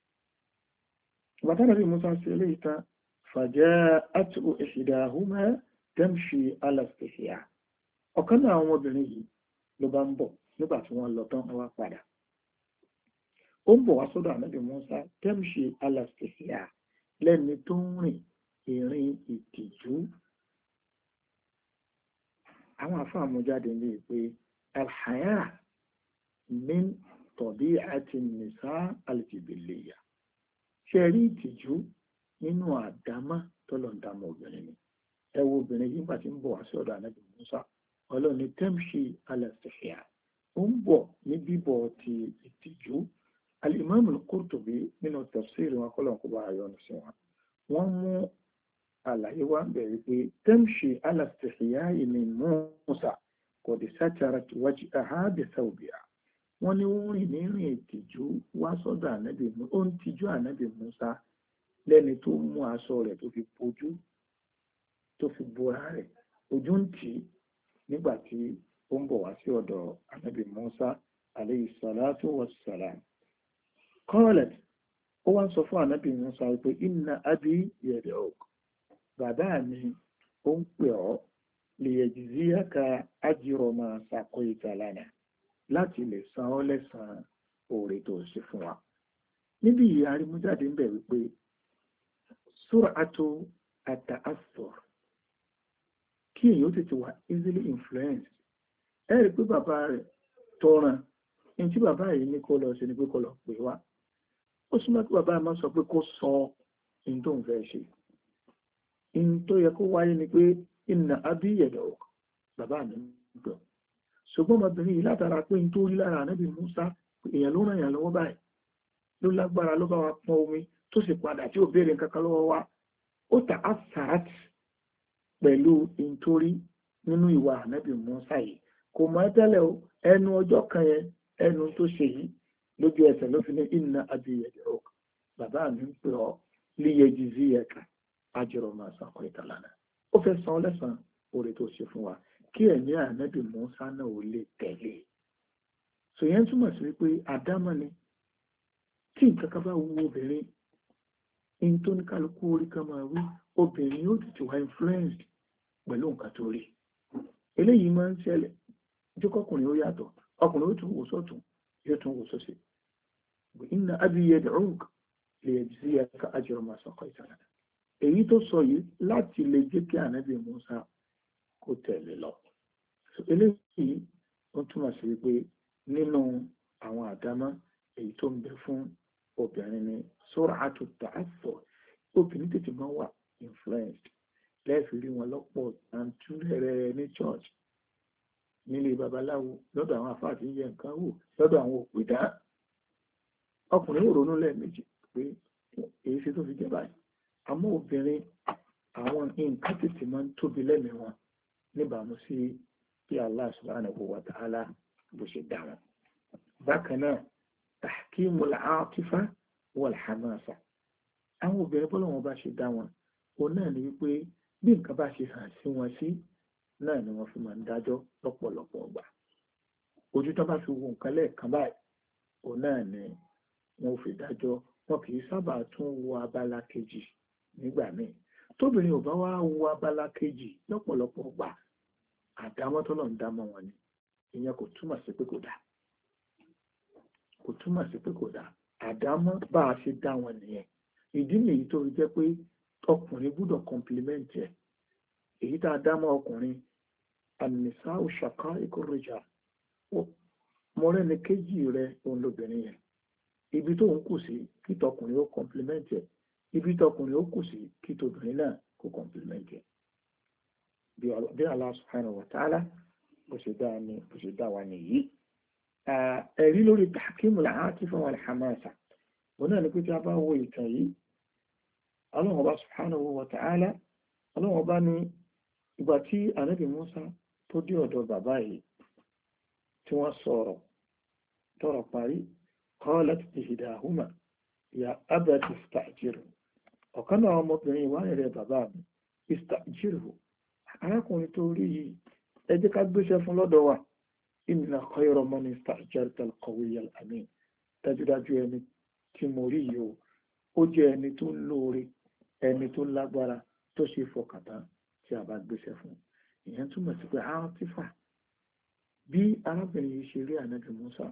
Ànábì Musa ṣe eléyìí tán, faja'athu ihdahuma tamshi ala istihya. ọ̀kan náà àwọn obìnrin yìí ló bá ń bọ̀ nígbà tí wọ́n lọ tán wọ́n wá padà. ó ń bọ̀ wá sọ́dọ̀ ànábì Musa tamshi ala istihya, lẹ́ni tó ń rìn ìrìn ìtìjú. àwọn àfáàmù jáde ní pé alhaya min tabi'ati nisa aljibiliya, ṣe rí ìtìjú nínú àdámá tọ́lọ̀ ń dámọ̀ obìnrin ni. ẹ wo obìnrin yìí nígbà tí ń bọ̀ wá sí ọ̀dọ̀ ànábì Musa, ọlọ́run ní tamshi ala istihya, ó ń bọ̀ ní bíbọ̀ ti ìtìjú. al-Imam al-Qurtubi nínú tafsir wọn kọ́lọ̀ kó bá ayọ́nu sí wọn, wọ́n mú àlàyé wá bẹ̀rẹ̀ pé tamshi ala istihya'i min Musa qad satarat wajhaha bi thawbiha. wọ́n ní ó rìn ní rìn ìtìjú wá sọ́dọ̀ ànábì Musa, ó ń tijú ànábì Musa lẹ́ni tó mú aṣọ rẹ̀ tó fi bojú, tó fi bora rẹ̀, ojú ń tì í nígbà tí ó ń bọ̀ wá sí ọ̀dọ̀ ànábì Musa alayhi salatu wassalam. qalat, ó wá ń sọ fún ànábì Musa pé inna abi yad'uk, bàbá mi ó ń pè ọ́ liyajziyaka ajra ma saqayta lana, láti lè san ọ́ lẹ́san oore tó ṣe fún wa. níbi yìí arímújáde ń bẹ̀ wípé sur'atu at-ta'assur, kí èyí ó tètè wà easily influenced. ẹ rí pé bàbá rẹ̀ tọràn ní tí bàbá yìí ní kó lọ ṣe ni pé kó lọ pè wá. ó súnmọ́ pé bàbá máa sọ pé kó sọ ohun tó ń fẹ́ ṣe. ohun tó yẹ kó wáyé ni pé inna abi yad'uk, bàbá mi ń gbọ́. ṣùgbọ́n ọmọbìnrin yìí látara pé ohun tó rí lára ànábì Musa, èèyàn ló ràn yàn lọ́wọ́ báyìí, ló lágbára, ló bá wa pọn omi tó sì padà tí ò béèrè kankan lọ́wọ́ wa, ó ta asat pẹ̀lú ìntorí nínú ìwà ànábì Musa yìí. kò mọ̀ tẹ́lẹ̀ o, ẹnu ọjọ́ kan yẹn, ẹnu tó ṣe yìí lójú ẹsẹ̀ ló fi ní inna abi yad'uk, bàbá mi ń pè ọ́ liyajziyaka ajra ma saqayta lana, ó fẹ́ san lẹ́san oore tó ṣe fún wa, kí ẹ̀mí ànábì Musa náà ò lè tẹ̀lé. sòyẹn túmọ̀ sí wípé àdámọ́ ni tí nǹkan kan bá wú obìnrin, in tó ní kálukú orí kan máa wí, obìnrin yóò tètè wá influenced pẹ̀lú nǹkan tó rí. eléyìí máa ń ṣẹlẹ̀ jókòkùnrin ó yàtọ̀, ọkùnrin ó tún wò sọ́tún, yóò tún wò sósì. inna abi yad'uk liyajziyaka ajra ma saqayta lana, èyí tó sọ yìí láti lè jẹ́ kí ànábì Musa kó tẹ̀lé lọ. eléyìí ó túmọ̀ sí wípé nínú àwọn àdámọ́ èyí tó ń bẹ fún obìnrin ni sur'atu ta'assur, obìnrin tètè máa wà influenced. lẹ́ẹ̀fì rí wọn lọ́pọ̀ àǹtúrẹ́rẹ́ ní church, nílé babaláwo, lọ́dọ̀ àwọn àfáà tí ń yẹ nǹkan wò, lọ́dọ̀ àwọn òpìdá. ọkùnrin ò ronú lẹ́ẹ̀mejì pé èyí ṣe tó fi jẹ́ báyìí. àmọ́ obìnrin, àwọn nǹkan tètè máa ń tóbi lẹ́mìí wọn níbàámu sí bí Allah subhanahu wa ta'ala bó ṣe dá wọn. bákan náà tahkimul atifa wal hamasa, àwọn obìnrin bọ́lá wọn bá ṣe dá wọn, òun náà ni wípé bí nǹkan bá ṣe hàn sí wọn sí náà ni wọ́n fi máa ń dájọ́ lọ́pọ̀lọpọ̀ ọgbà. ojú tó bá fi wo nǹkan lẹ́ẹ̀kan báyìí, òun náà ni wọ́n ò fi dájọ́. wọn kì í sábà tún wo abala kejì nígbà míì. tóbìnrin ò bá wá wo abala kejì lọ́pọ̀lọpọ̀ ọgbà, àdámọ́ tó náà ń dámọ́ wọn ni. ìyẹn kò túmọ̀ sí pé kò dáa, kò túmọ̀ sí pé kò dáa. àdámọ́ bá a ṣe dá wọn nìyẹn. ìdí nìyí tó rí jẹ́ pé ọkùnrin gbúdọ̀ compliment ẹ̀. èyí tá a dámọ́ ọkùnrin, an-nisā'u shaqā'iqu r-rijāl, mo rẹ́ni kejì rẹ òun lóbìnrin yẹn, ibi tó ń kù sí kí tọkùnrin ó kọ̀ǹpìlímẹ́ǹtì ẹ̀, ibi tọkùnrin ó kù sí kí tobìnrin náà kó kọ̀ǹpìlímẹ́ǹtì ẹ̀. bí Allah subhanahu wa ta'ala bó ṣe dá wa nìyí. ẹ̀rí lórí tahkimul atifa wal hamasa òun náà ni pé tí a bá wo ìtàn yìí, Ọlọ́hun Ọba subhanahu wa ta'ala, Ọlọ́hun Ọba ní ìgbà tí Ànábì Mùsá tó dé ọ̀dọ̀ bàbá yìí tí wọ́n sọ̀rọ̀ tọ́rọ̀ parí, qalat ihdahuma ya abati ista'jirhu, ọ̀kan náà ọmọbìnrin wà rẹ̀ bàbá mi, ista'jirhu, arákùnrin tó rí yìí ẹ jẹ́ ká gbéṣẹ́ fún lọ́dọ̀ wa, inna khayra man ista'jarta al-qawiyya al-amin, dájúdájú ẹni tí mo rí yìí ó jẹ́ ẹni tó lóore, ẹni tó lágbára, tó ṣe fọkàntán tí a bá gbéṣẹ́ fún. ìyẹn túmọ̀ sí pé átífà bí arábìnrin yìí ṣe rí Ànábì Mùsá,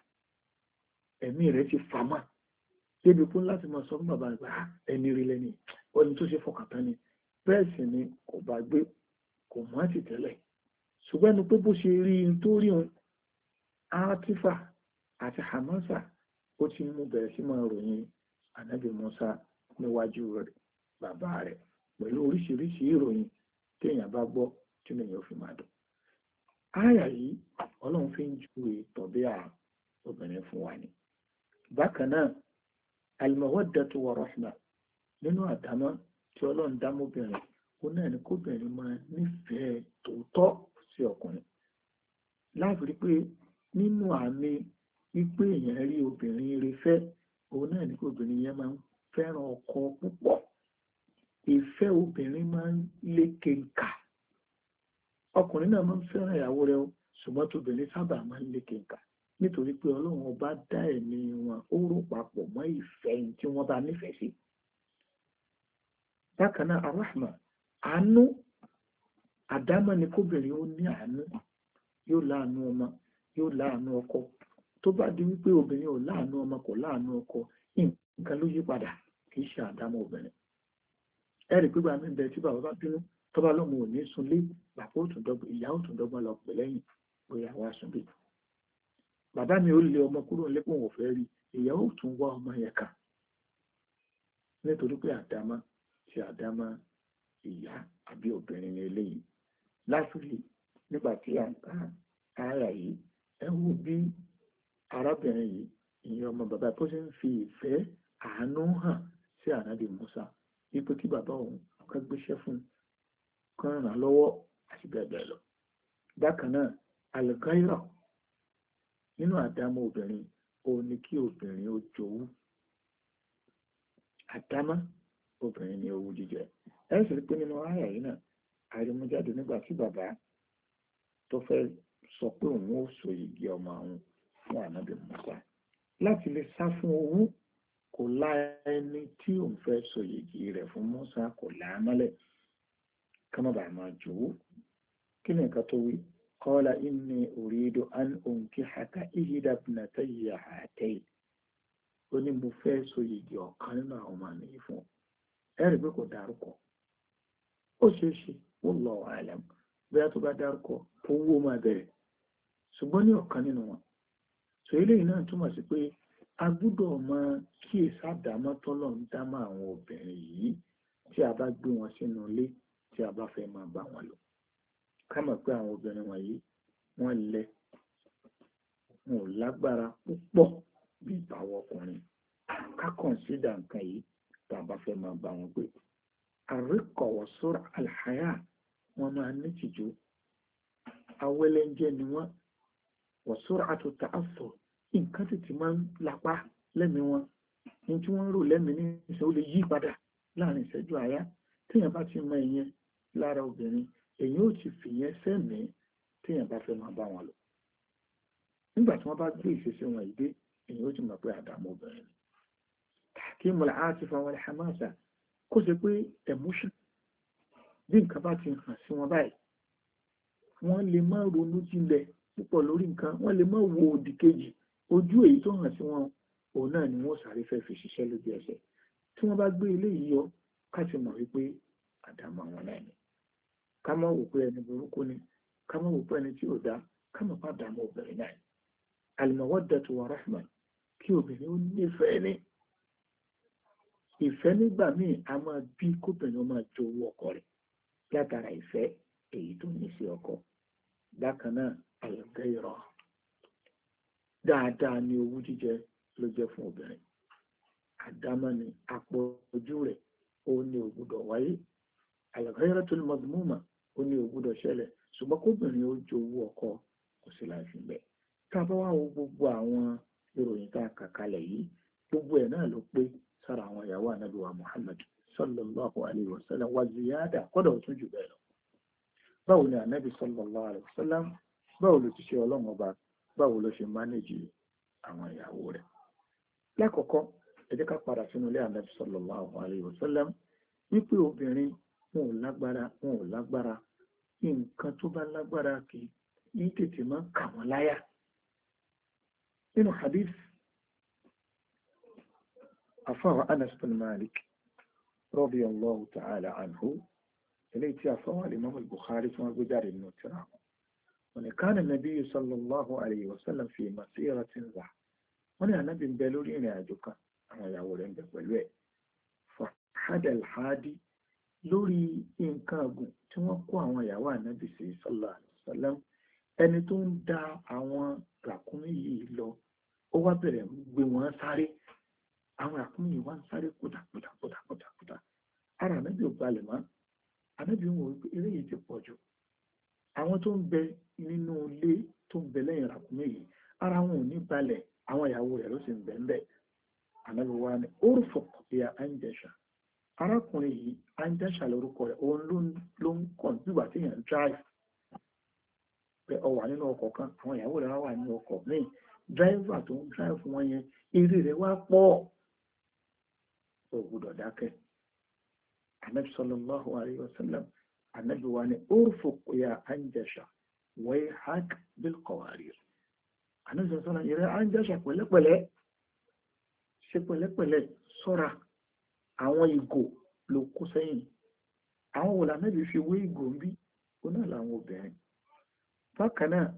ẹ̀mí rẹ̀ ti fàmà débi kún láti máa sọ fún bàbá rẹ̀ pé ẹni rí lẹ́ni, ẹni tó ṣe fọkàntán ni. bẹ́ẹ̀ sì ni kò bá gbé, kò mọ́ àti tẹ́lẹ̀, ṣùgbọ́n ẹni pé bó ṣe rí in tó rí òun, átífà àti hamasa ó ti mú bẹ̀rẹ̀ sí máa ròyìn Ànábì Mùsá níwájú rẹ̀ bàbá rẹ̀ pẹ̀lú oríṣiríṣi ìròyìn téèyàn bá gbọ́ tí èèyàn fi máa dùn. áyà yìí Ọlọ́run fi ń júwe tọ̀bíà obìnrin fún wa ni. bákan náà al-mawaddatu wa rahma, nínú àdámọ́ tí Ọlọ́run dá mọ́bìnrin, ó náà ní kóbìnrin máa nífẹ̀ẹ́ tòótọ́ sí ọkùnrin. láàbùrí pé nínú àmì wípé èèyàn rí obìnrin rẹ̀ fẹ́, òun náà ní kóbìnrin yẹn máa ń fẹ́ràn ọkọ púpọ̀. ìfẹ́ obìnrin máa ń lékè ńkà, ọkùnrin náà máa ń fẹ́ràn ìyàwó rẹ̀, ṣùgbọ́n tóbìnrin sábà máa ń lékè ńkà, nítorí pé Ọlọ́run Ọba dá ẹ̀mí wọn ó rò papọ̀ mọ́ ìfẹ́ tí wọ́n bá nífẹ̀ẹ́ sí. bákan náà arahma, àánú, àdámọ́ ni kóbìnrin ó ní àánú, yóò láàánú ọmọ, yóò láàánú ọkọ. tó bá di wípé obìnrin ò láàánú ọmọ, kò láàánú ọkọ, nǹkan ló yí padà, kì í ṣe àdámọ́ obìnrin. ẹ̀rì pípa mi bẹ tí bàbá bá bínú, tó bá lọ́mọ ò ní sunlé, bàbá ó tún dọ́gbọ́n, ìyá ó tún dọ́gbọ́n lọ pè lẹ́yìn bóyá wá sunlé. bàbá mi ó lé ọmọ kúrò nílé, kóun ò fẹ́ rí, ìyá ó tún wá ọmọ yẹn kà, nítorí pé àdámọ́ tí àdámọ́ ìyá àbí obìnrin ní eléyìí. láfírí nígbà tí a ń ka ara yìí, ẹ wo bí arábìnrin yìí, ìyẹn ọmọ bàbá tó ṣe ń fi ìfẹ́ àánú hàn sí Ànábì Mùsá, wípé kí bàbá òun kan gbéṣẹ́ fún, kan ràn lọ́wọ́ àti bẹ́ẹ̀ bẹ́ẹ̀ lọ. bákan náà al-ghayra, nínú àdámọ́ obìnrin òun ni kí obìnrin ó jowú. àdámọ́ obìnrin ni owú jíjẹ. ẹ sì rí pé nínú àyà yìí náà àrímújáde nígbà tí bàbá tó fẹ́ sọ pé òun ó so igi ọmọ òun fún Ànábì Mùsá, láti lè sá fún owú, kò lá ẹni tí òun fẹ́ so igi rẹ̀ fún Mùsá, kò lá á mọ́lẹ̀ ká má bàa máa jòwó. kí ni nǹkan tó wí? qala inni uridu an unkihaka ihda ibnatayya hatayn, ó ní mo fẹ́ so igi ọ̀kan nínú àwọn ọmọ mi fún ọ. ẹ rí pé kò dárúkọ, ó ṣeé ṣe wallahu a'lam bóyá tó bá dárúkọ owó máa bẹ̀rẹ̀, ṣùgbọ́n ní ọ̀kan nínú wọn. sọ eléyìí náà túmọ̀ sí pé a gbúdọ̀ máa kíyèsí àdámọ́ tọ́lọ̀ ń dámọ́ àwọn obìnrin yìí tí a bá gbé wọn sínú ilé, tí a bá fẹ́ máa bá wọn lò. ká mọ̀ pé àwọn obìnrin wọ̀nyí wọ́n lẹ, wọn ò lágbára púpọ̀ bí ìbáwọ̀ ọkùnrin. ká kọ̀nsídà nǹkan yìí tá a bá fẹ́ máa bá wọn gbé. àríkọ̀ wa sura al-haya, wọ́n máa ní tìjú, awẹ́lẹ́njẹ́ ni wọ́n, wa sur'atu ta'assur, nǹkan tètè máa ń lapá lẹ́mìí wọn, ní tí wọ́n ń rò lẹ́mìí ní ìṣẹ́ ó lè yí padà láàrin ìṣẹ́jú àyá. téèyàn bá ti mọ ìyẹn lára obìnrin, èyí ó ti fìyẹn sẹ́mìí téèyàn bá fẹ́ máa bá wọn lò. nígbà tí wọ́n bá gbé ìṣesí wọn yìí dé, èyí ó ti mọ̀ pé àdámọ́ obìnrin ni. tahkimul atifa wal hamasa, kó ṣe pé emotion, bí nǹkan bá ti hàn sí wọn báyìí, wọ́n lè má ronú jinlẹ̀ púpọ̀ lórí nǹkan, wọ́n lè má wo òdì kejì, ojú èyí tó hàn sí wọn òun náà ni wọ́n sáré fẹ́ fi ṣiṣẹ́ lójú ẹsẹ̀. tí wọ́n bá gbé eléyìí yọ, ká ti mọ̀ wípé àdámọ́ wọn náà ni. ká má wò pé ẹni burúkú ni, ká má wò pé ẹni tí ò dá, ká má bá àdámọ́ obìnrin náà ni. al-mawaddatu wa rahma kí obìnrin ó nífẹ̀ẹ́ ní ìfẹ́ nígbà míì a máa bí kóbìnrin ó máa jowó ọkọ rẹ̀ látara ìfẹ́ èyí tó ní sí ọkọ. Bákan náà al-ghayra dáadáa ní owú jíjẹ ló jẹ́ fún obìnrin. Àdámọ́ ni àpọ̀jù rẹ̀ ó ní ó gbọ́dọ̀ wáyé. Al-ghayratul madmuma ó ní ó gbọ́dọ̀ ṣẹlẹ̀ ṣùgbọ́n kóbìnrin ó jowó ọkọ kò sí láì fi bẹ́ẹ̀. Tá a bá wá wo gbogbo àwọn ìròyìn tá a kà kalẹ̀ yìí gbogbo ẹ̀ náà ló pé sára àwọn ìyàwó ànábì wa Muhammad sallallahu alayhi wa sallam wa ziyada kọ́dọ̀ tún jù bẹ́ẹ̀ lọ. Báwo ni ànábì sallallahu alayhi wa sallam báwo ló ti ṣe ọlọ́run ọba báwo ló ṣe mánéjì àwọn ìyàwó rẹ̀. Lákọ̀ọ́kọ́ ẹ jẹ́ ká padà sínú ilé ànábì sallallahu alayhi wa sallam wípé obìnrin wọn ò lágbára nǹkan tó bá lágbára kì í tètè máa kà wọ́n láyà. Nínú hadith afáwà Anas bin Malik radiyallahu ta'ala anhu eléyìí tí afáwà al-Imam al-Bukhari tí wọ́n gbé jáde nínú tírà wọn ni kana nabiyyu sallallahu alayhi wa sallam fi masiratin zah wọ́n ní ànábì ń bẹ lórí ìrìn àjò kan àwọn ìyàwó rẹ̀ ń bẹ pẹ̀lú ẹ̀ fahada al-hadi lórí nǹkan ọ̀gùn tí wọ́n kó àwọn ìyàwó ànábì sí sallallahu alayhi wa sallam ẹni tó ń da àwọn ràkúnmí yìí lọ ó wá bẹ̀rẹ̀ gbé wọn sáré àwọn ràkúnmí yìí wá ń sáré kódà ara ànábì ò balẹ̀ mọ́ ànábì ń wò wípé eré yìí ti pọ̀ jù àwọn tó ń bẹ nínú ilé tó ń bẹ lẹ́yìn ràkúnmí yìí ara wọn ò ní balẹ̀ àwọn ìyàwó rẹ̀ ló sì ń bẹ ń bẹ ànábì wa ni orúfọ̀ ìyá Anjasha arákùnrin yìí Anjasha lórúkọ rẹ̀ òun ló ń kàn nígbà tí èèyàn drive pé ó wà nínú ọkọ̀ kan àwọn ìyàwó rẹ̀ wà nínú ọkọ̀ míì driver tó ń drive wọn yẹn eré rẹ̀ wá pọ̀ ó gbọ́dọ̀ dákẹ́. Ànábì sallallahu alayhi wa sallam ànábì wa ni urfuq ya Anjasha wayhak bil qawarir ànábì sallallahu alayhi wa sallam Anjasha pẹ̀lẹ́pẹ̀lẹ́ ṣe pẹ̀lẹ́pẹ̀lẹ́ ṣọ́ra àwọn ìgò ló kó sẹ́yìn àwọn wò lànàbì fi wé ìgò ń bí ó náà làwọn obìnrin. Bákan náà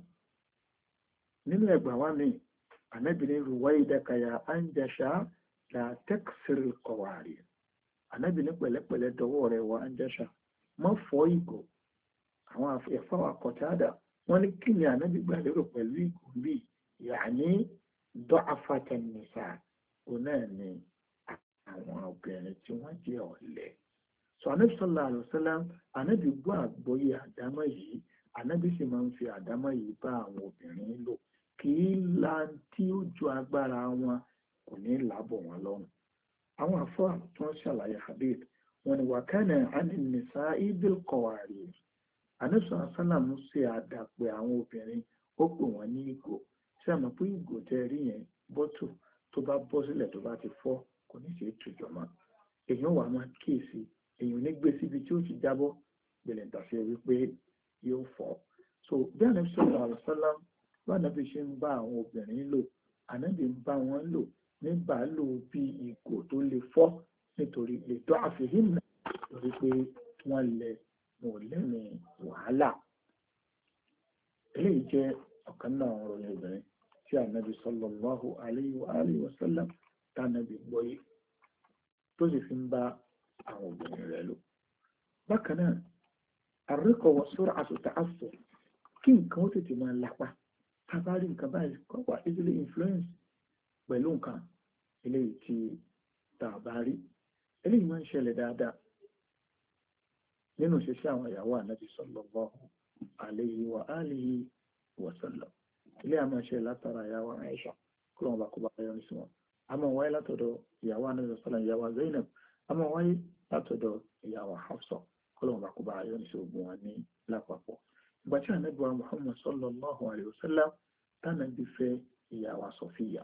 nínú ẹgbàá wa mi ànábì ní ruwaydaka ya Anjasha la taksiril qawarir ànábì ní pẹ̀lẹ́pẹ̀lẹ́ dọwọ́ rẹ̀ wọ Anjasha má fọ́ ìgò àwọn ẹ̀fọ́ àkọ́tàdà wọ́n ní kí ni ànábì gbà lérò pẹ̀lú ìgò bí yàní da'afatan nisa òun náà ni àwọn obìnrin tí wọ́n jẹ́ ọ̀lẹ. Sọ ànábì sallallahu alaihi wasallam ànábì gbọ́ àgbọ́yé àdámọ́ yìí ànábì sì máa ń fi àdámọ́ yìí bá àwọn obìnrin lò kì í la tí ó ju agbára wọn kò ní làbọ̀ wọn lọ́rùn. Àwọn àfáà tí wọ́n ṣàlàyé hadith wọn ni wa kana 'ani an-nisa'i bil qawarir ànábì sallallahu alaihi wasallam ṣe àdàpè àwọn obìnrin ó pè wọ́n ní ìgò ṣé àmọ́ pé ìgò tẹ́ rí yẹn bọ́tù tó bá bọ́ sílẹ̀ tó bá ti fọ́ kò ní ṣe é tùjọ́ mọ́ èèyàn wà máa kíyèsí èèyàn ní gbé síbi tí ó ti jábọ́ gbèlè tàṣẹ wípé yóò fọ́. So bí ànábì sallallahu alaihi wasallam bá ànábì ṣe ń bá àwọn obìnrin lò ànábì ń bá wọn lò nígbà lò bí ìgò tó lè fọ́ nítorí lè tọ́ àfihàn torí pé wọ́n lẹ̀ wọ́n lẹ́nu wàhálà. Eléyìí jẹ́ ọ̀kan náà ọ̀rọ̀ obìnrin tí ànábì sallallahu alayhi wa sallam tánàbì gbọ́yé tó sì fi ń bá àwọn obìnrin rẹ̀ lò. Bákan náà ar-riqqa wa sur'atu ta'assur kí nǹkan ó tètè máa lápá tábárí nǹkan báyìí kọ́ wà easily influence pẹ̀lú nǹkan eléyìí tí tàbárí eléyìí máa ń ṣẹlẹ̀ dáadáa nínú ṣiṣẹ́ àwọn ìyàwó ànábì sallallahu alayhi wa alihi wa sallam. Ilé a máa ṣe látara ìyàwó Aisha kúrò wọn bá kó bá yọ ní sí wọn a máa wáyé látọ̀dọ̀ ìyàwó ànábì sallallahu ìyàwó Zainab a máa wáyé látọ̀dọ̀ ìyàwó Hafsa kúrò wọn bá kó bá yọ ní sí ogun wọn ní lápapọ̀. Ìgbà tí ànábì wa Muhammad sallallahu alayhi wa sallam tánàbí fẹ́ ìyàwó Sọfíyà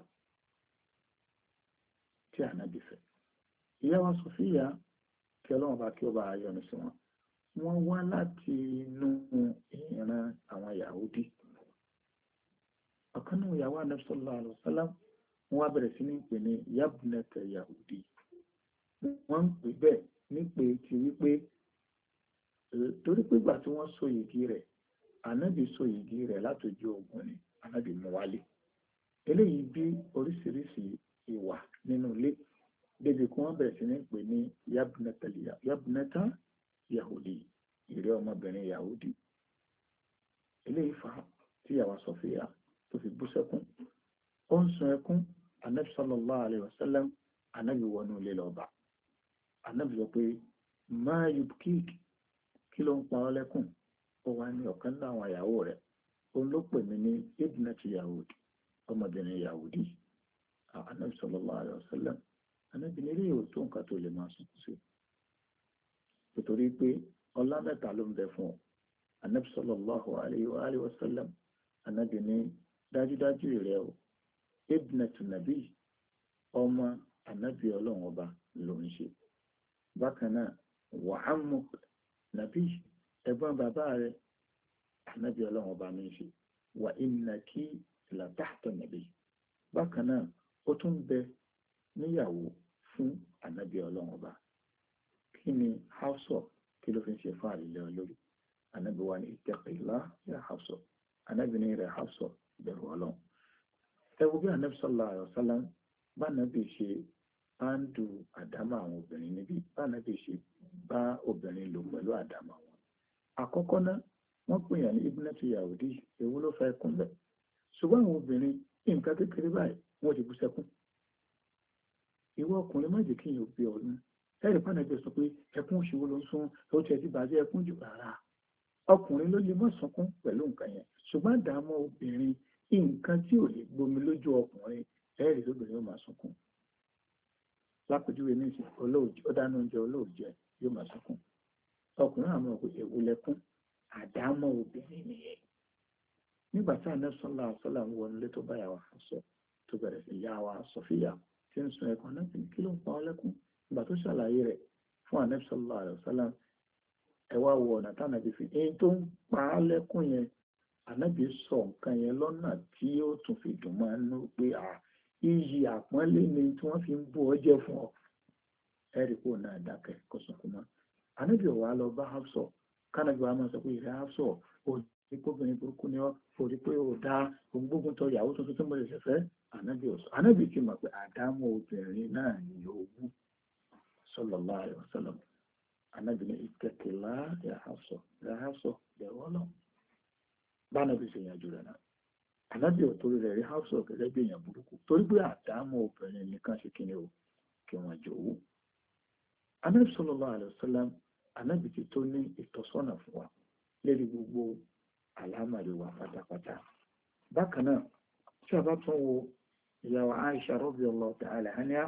tí ànábì fẹ́ ìyàwó Sọfíyà kí ọlọ́run bá kí ó bá yọ ní sí wọn wọ́n wá láti inú ìran àwọn Yahudi. Ọ̀kan náà ìyàwó ànábì sallallahu alaihi wasallam wọ́n wá bẹ̀rẹ̀ sí ní pè ní yabnata Yahudi wọ́n ń pè bẹ́ẹ̀ nípe ti wípé torí pé ìgbà tí wọ́n so yìgì rẹ̀ ànábì so yìgì rẹ̀ látòjú ogun ni ànábì mú wálé eléyìí bí oríṣiríṣi ìwà nínú ilé débi kí wọ́n bẹ̀rẹ̀ sí ní pè ní yabnata yahudi, ìrẹ́ ọmọbìnrin yahudi. eléyìí fa tí yàwá Sọfíyà tó fi bú sẹ́kún, ó ń sun ẹkún. anabi sallallahu alayhi wa sallam, anabi wọnú ilé lọ́ba. anabi sọ pé máa yubkik, kí ló ń pa ọ́ lẹ́kùn? ó wá ní ọ̀kan náà àwọn ìyàwó rẹ̀, òun ló pè mí ní ibnati yahudi, ọmọbìnrin yahudi. anabi sallallahu alayhi wa sallam, anabi ní ilé yóò tó nǹkan tó lè máa sunkún sí, nítorí pé ọlá mẹ́ta ló ń bẹ fún ọ. anabi sallallahu alayhi wa sallam, anabi ní dájúdájú rẹ̀ o, ibnatu nabi, ọmọ anabi ọlọ́run ọba ló ń ṣe. bákan náà wa ammuk nabi, ẹ̀gbọ́n bàbá rẹ̀ anabi ọlọ́run ọba ní ṣe. wa innaki la tahta nabi, bákan náà ó tún bẹ níyàwó fún anabi ọlọ́run ọba. kí ni Hafsa, kí ló fi ń ṣe fáàrí lé ọ lórí? anabi wa ní ittaqillah ya Hafsa, anabi ní rẹ̀ Hafsa, bẹ̀rù ọlọ́run. ẹ wo bí anabi sallallahu alaihi wasallam bá anabi ṣe áńdù àdámà àwọn obìnrin níbi, bá anabi ṣe bá obìnrin lò pẹ̀lú àdámà wọn. àkọ́kọ́ náà wọ́n pè yàn ní ibnatu yahudi, èwo ló fẹ́ kún bẹ́ẹ̀? ṣùgbọ́n àwọn obìnrin nǹkan kékeré báyìí wọ́n ti bú sẹ́kún. ìwọ ọkùnrin má jẹ́ kí yóò bí ọdún ẹ̀rì pàdánù sọ pé ẹkún òṣìwò ló ń sún ó tiẹ̀ ti bàjẹ́ ẹkún jù rárá. ọkùnrin ló lè má sunkún pẹ̀lú nǹkan yẹn, ṣùgbọ́n àdámọ́ obìnrin, nǹkan tí ò lè gbomi lójú ọkùnrin, ẹ̀rì lóbìnrin yóò máa sunkún. lápèjúwe ní ìsìn ó dáná oúnjẹ olóòjẹ yóò máa sunkún. ọkùnrin àmọ́ pé èwo lẹkún, àdámọ́ obìnrin nìyẹn. nígbà tí Ànábì sallallahu alaihi wasallam wọnú ilé tó bá yàwó Hafsa tó bẹ̀rẹ̀ sí yàwó Sọfíyà tí ń sun ẹ̀kọ́ náà, kí ló ń pa ọ́ lẹ́kún? ìgbà tó ṣàlàyé rẹ̀ fún Ànábì sallallahu alaihi wasallam, ẹ wá wo ọ̀nà tánàbí fi èyí tó ń pa á lẹ́kún yẹn, Ànábì sọ nǹkan yẹn lọ́nà tí ó tún fi dùn máa ń nú pé iyì àpọ́nlé ni tí wọ́n fi ń bú ọ jẹ́ fún ọ. ẹ̀rí kò náà dákẹ́ kó sunkún mọ́. Ànábì wá lọ bá Hafsa, kánàbí wa máa sọ pé ìrẹ́ Hafsa, ó ti kóbìnrin burúkú ni ọ́, ó rí pé ó dá gbógun tó ìyàwó tuntun tó mọ̀ lè ṣẹ̀fẹ́. Ànábì ti mọ̀ pé àdámọ́ obìnrin náà ni owó. sallallahu alaihi wasallam, Ànábì ní ittaqillah ya Hafsa, bẹ̀rù Ọlọ́run. bánàbí ṣe yànjú rẹ̀ náà, Ànábì ò torí rẹ̀ rí Hafsa gẹ́gẹ́ bí èèyàn burúkú, torí pé àdámọ́ obìnrin nìkan ṣe kí ni o, kí wọ́n jẹ owó. Ànábì sallallahu alaihi wasallam, Ànábì ti tó ní ìtọ́sọ́nà fún wa lérí gbogbo àlámọ̀rí wa pátápátá. bákan náà tí a bá tún wo ìyàwó Aisha radiyallahu ta'ala anha,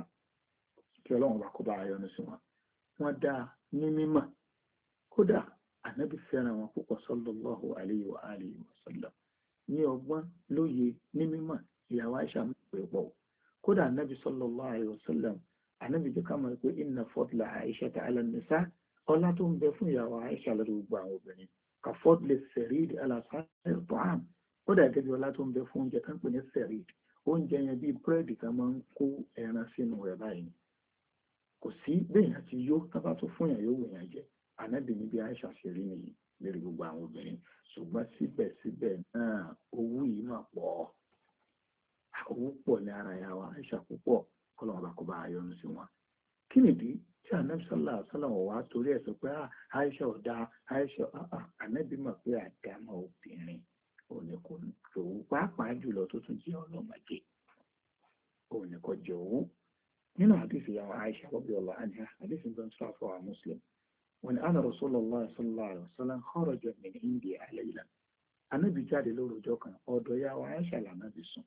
kí Ọlọ́run bá kó bá ayọ́nu sí wọn, wọ́n dá ní mímọ̀, kódà Ànábì fẹ́ràn wọn púpọ̀ sallallahu alaihi wa alihi wa sallam. ní ọgbọ́n lóye ní mímọ̀ ìyàwó Aisha ń pè pọ̀. kódà Ànábì sallallahu alaihi wa sallam, Ànábì jẹ́ ká mọ̀ pé inna fadla Aisha ta'ala an-nisa, ọlá tó ń bẹ fún ìyàwó Aisha lórí gbogbo àwọn obìnrin, ka fadli as-sarid ala sa'ir at-ta'am, kódà gẹ́gẹ́ bí ọlá tó ń bẹ fún oúnjẹ kan pè ní sarid, oúnjẹ yẹn bí búrẹ́dì kan máa ń kó ẹran sínú rẹ̀ báyìí. kò sí bẹ́ẹ̀ àti yó tábà tó fún yàn yóò wò yàn jẹ. Ànábì ní bí Aisha ṣe rí nìyí lórí gbogbo àwọn obìnrin, ṣùgbọ́n síbẹ̀síbẹ̀ náà owó yìí máa pọ̀, owó pọ̀ ní ara ìyàwó Aisha púpọ̀, kọ́lọ́mọ bá kó bá ayọ́nu sí wọn. kí nìdí tí Ànábì sallallahu alaihi wasallam wá torí ẹ̀ sọ pé Aisha ò dáa, Aisha Ànábì mọ̀ pé àdámọ́ obìnrin òun ni kò lòun, pàápàá jùlọ tó tún jẹ́ ọlọ́mọdé, òun ni kò jẹ́ owó. nínú àdìsí ìyàwó Aisha radiyallahu anha, àdìsí tó ń sọ àfọwà Muslim, wọn ni anna Rasulullah sallallahu alaihi wasallam kharaja min indiha laylan, Ànábì jáde lóru ọjọ́ kan, ọ̀dọ̀ ìyàwó Aisha l'Ànábì sùn.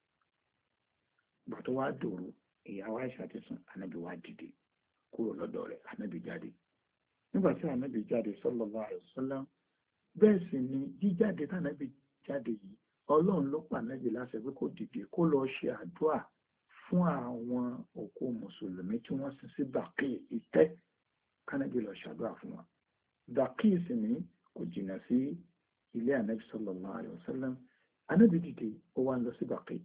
gbàtọ́ wá dòru, ìyàwó Aisha ti sùn, Ànábì wá dìde kúrò lọ́dọ̀ rẹ̀, Ànábì jáde. nígbà tí Ànábì jáde sallallahu alaihi wasallam, bẹ́ẹ̀ sì ni jíjáde tànábì jáde yìí, Ọlọ́run ló pa Ànábì láṣẹ pé kó dìde kó lọ ṣe àdúrà fún àwọn òkú mùsùlùmí tí wọ́n sin sí Baqi ìtẹ́, kánàbì lọ ṣàdúrà fún wọn. Baqi sì ní kò jìnnà sí ilé Ànábì sallallahu alaihi wasallam. Ànábì dìde ó wá ń lọ sí Baqi.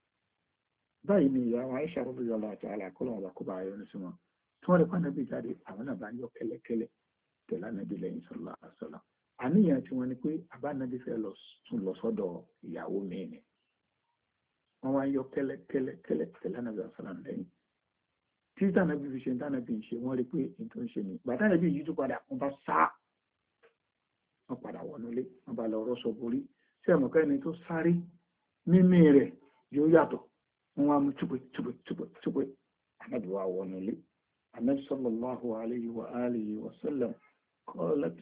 báyìí ni ìyàwó Aisha radiyallahu ta'ala kọ́lọ́wọ́ bá kó bá ayọ́nu sí wọn, tí wọ́n rí pa Ànábì jáde, àwọn náà bá ń yọ kẹ́lẹ́kẹ́lẹ́ tẹ̀lé Ànábì lẹ́yìn sallallahu alaihi wasallam. àníyàn tí wọ́n ní pé àbá Ànábì fẹ́ tún lọ sọ́dọ̀ ìyàwó mi ni. wọ́n wá ń yọ kẹ́lẹ́kẹ́lẹ́ ànábì sọ́lá lẹ́yìn tí tànàbí fi ṣe tànàbí ṣe wọ́n rí pé ètò ń ṣe ní bàtànàbí yìí tó padà wọ́n bá sá wọ́n padà wọnúlé wọ́n bá lọ rọ́ṣọ borí sí ẹ̀mọ̀kẹ́ni tó sáré mímí rẹ̀ yóò yàtọ̀ wọ́n wá mú túpẹ́ ànábì wá wọnúlé ànábì sallallahu alayhi wa alihi wa sallam qalat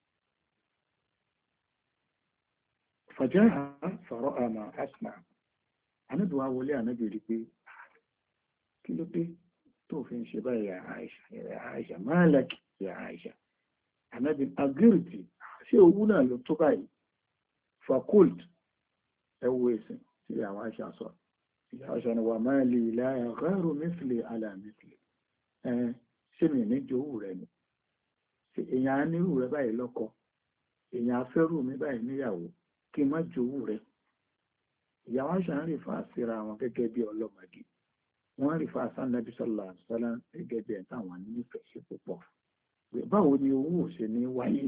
fajaha fara'a ma asna ànábì wá wọlé ànábì rí pé kí ló dé tó fi ń ṣe báyìí ya Aisha malaki ya Aisha ànábì agirti ṣé owó náà ló tó báyìí fakult ẹwọ ẹsìn tí àwọn Aisha sọ ìyá Aisha ni wà máa lè láyà ghayru mithli ala mithli ṣé mi ní jowú rẹ ni èèyàn á nírú rẹ báyìí lọ́kọ èèyàn á fẹ́rù mi báyìí níyàwó kí n má jowú rẹ ìyá Aisha ń rí fa síra wọn gẹ́gẹ́ bí ọlọ́mọdé wọ́n rí fa sanabi sallallahu alaihi wasallam gẹ́gẹ́ bí ẹ̀ táwọn nífẹ̀ẹ́ sí púpọ̀ báwo ni owó ò ṣe ní wáyé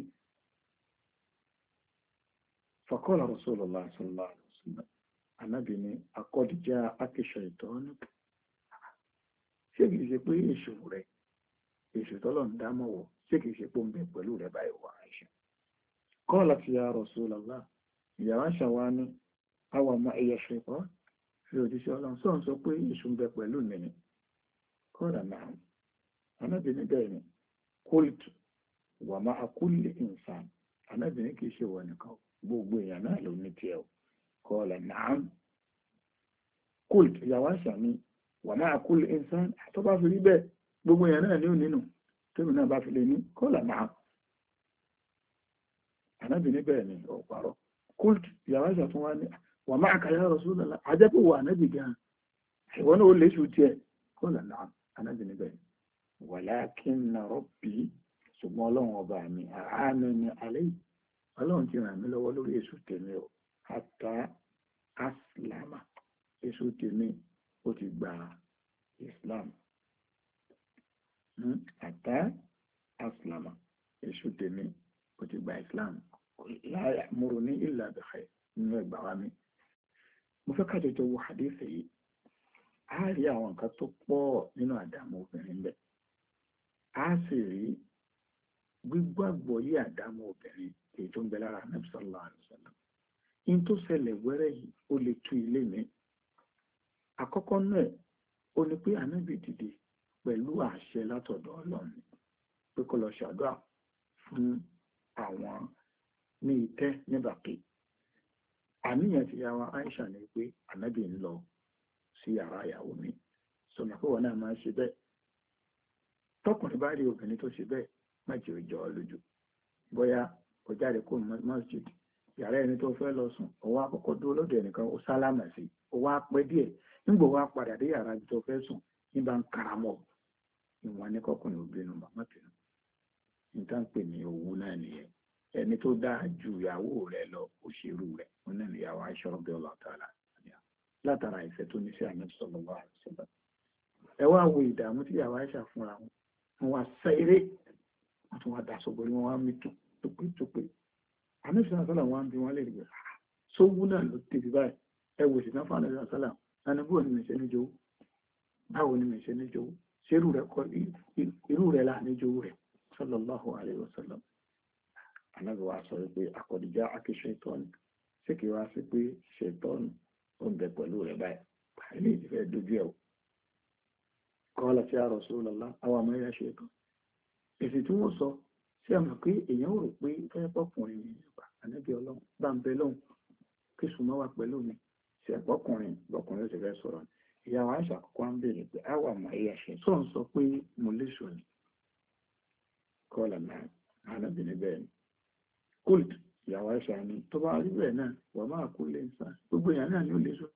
فقال رسول الله صلى الله عليه وسلم Ànábì ní قد جاءك شيطانك ṣé kìí ṣe pé èṣù rẹ̀ èṣù tọ́lọ̀ ń dámọ̀wọ̀ ṣé kìí ṣe pé ń bẹ pẹ̀lú rẹ̀ báyìí wà Àìṣà قالت يا رسول الله ìyàwó Àìṣà wa ní أو معي شيطان fi òjíṣẹ́ Ọlọ́run sọ́n sọ pé èṣù ń bẹ pẹ̀lú mi ni قال نعم Ànábì ní bẹ́ẹ̀ ni قلت ومع كل إنسان Ànábì ní kìí ṣe wọ nìkan gbogbo èèyàn náà ló ní tiẹ̀ o kọ́ọ̀lá náà kult ìyàwó Àìṣà ní wà máa kul insan tó bá fi rí bẹ́ẹ̀ gbogbo èèyàn náà ní ò nínú tóbi náà bá fi lè ní kọ́ọ̀lá náà ànábì ní bẹ́ẹ̀ ni ọ̀pàrọ̀ kult ìyàwó Àìṣà tún wá ní wà máa kàyà Rasulullah àjẹ́pọ̀ wà ànábì gan ìwọ náà ó lè ṣù tiẹ̀ kọ́ọ̀lá náà ànábì ní bẹ́ẹ̀ walakinna rabbi ṣùgbọ́n ọlọ́run ọba mi àánú ni alẹ́ yìí ọlọ́run ti ràn mí lọ́wọ́ lórí èṣù tèmi o hatta aslama èṣù tèmi ó ti gba islam hatta aslama èṣù tèmi ó ti gba islam la ya'muruni illa bi khair nínú ẹgbà wa mi mo fẹ́ ká jọjọ wo hadith yìí a rí àwọn nǹkan tó pọ̀ nínú àdámọ́ obìnrin bẹ́ẹ̀ a sì rí gbígbàgbọ́ yí àdámọ́ obìnrin èyí tó ń bẹ lára Ànábì sallallahu alaihi wasallam in tó ṣẹlẹ̀ wẹ́rẹ́ yìí ó lè tú ilé mi àkọ́kọ́ náà ó ní pé Ànábì dìde pẹ̀lú àṣẹ látọ̀dọ̀ Ọlọ́run pé kó lọ ṣàdúrà fún àwọn ní ìtẹ́ ní Bàkí àníyàn ti yàwó Àìṣà ní pé Ànábì ń lọ sí yàrá ìyàwó mi sọmọ pé wọn náà máa ṣe bẹ́ẹ̀ tọkùnrin bá rí obìnrin tó ṣe bẹ́ẹ̀ má jẹ́ ó jọ ọ́ lójú bóyá ó jáde kó masjid yàrá ẹni tó fẹ́ lọ sùn ó wá kọ́kọ́ dúró lọ́dọ̀ ẹnìkan ó sálámà sí ó wá pẹ́ díẹ̀ nígbà wá padà dé yàrá tó fẹ́ sùn nígbà ń karamọ́ ìwọ̀n ní kọkùnrin obìnrin màmá tẹ̀lé níta ń pè ní owó náà nìyẹn ẹni tó dáa ju ìyàwó rẹ̀ lọ òṣèlú rẹ̀ wọn náà níyàwó Àìṣà radiyallahu ta'ala látara ìfẹ́ tó ní sí Ànábì sallallahu alaihi wasallam ẹ wá wo ìdààmú tí ìyàwó Àìṣà fúnra wọn wá sẹ́rẹ́ wọ́n tún wá daṣọ borí wọn wá mí tópé Ànábì sálà wọn bí wọ́n lè rí bẹ́ẹ̀ sówú náà ló tẹ̀sí báyìí ẹ wò sí náà fún Ànábì sálà ẹni bó ni mi ṣe ní jowó báwo ni mi ṣe ní jowó ṣé irú rẹ̀ là ní jowó rẹ̀ sallallahu alaihi wasallam Ànábì wa sọ pé àkọ́dìjà akéṣe ìtọ́ni ṣé kí wá sí pé ṣètọ́nù ó ń bẹ pẹ̀lú rẹ̀ báyìí ilé ìfẹ́ dojú ẹ̀ o kọ́lá sí Rasulullah àwọn àmọ́ ẹ̀yà ṣe tán èsì tí wọ́n sọ sí àmọ́ pé èèyàn rò pé fẹ́ pọ́kùnrin ní ìgbà Ànábì Ọlọ́run bá ń bẹ lọ́hùn kí sùnmọ́ wà pẹ̀lú mi sí ẹ̀pọ́kùnrin bọ́kùnrin ó sì fẹ́ sọ̀rọ̀ ìyàwó Àìṣà kọ́kọ́ ń bèèrè pé àwọn àmọ́ ẹ̀yà ṣe tó ń sọ pé mo lè sọ ni kọ́lá náà Ànábì ní bẹ́ẹ̀ ni kult ìyàwó Àìṣà ni tó bá rí bẹ́ẹ̀ náà wà máa kú lè ń sá gbogbo èèyàn náà ni ó lè sọ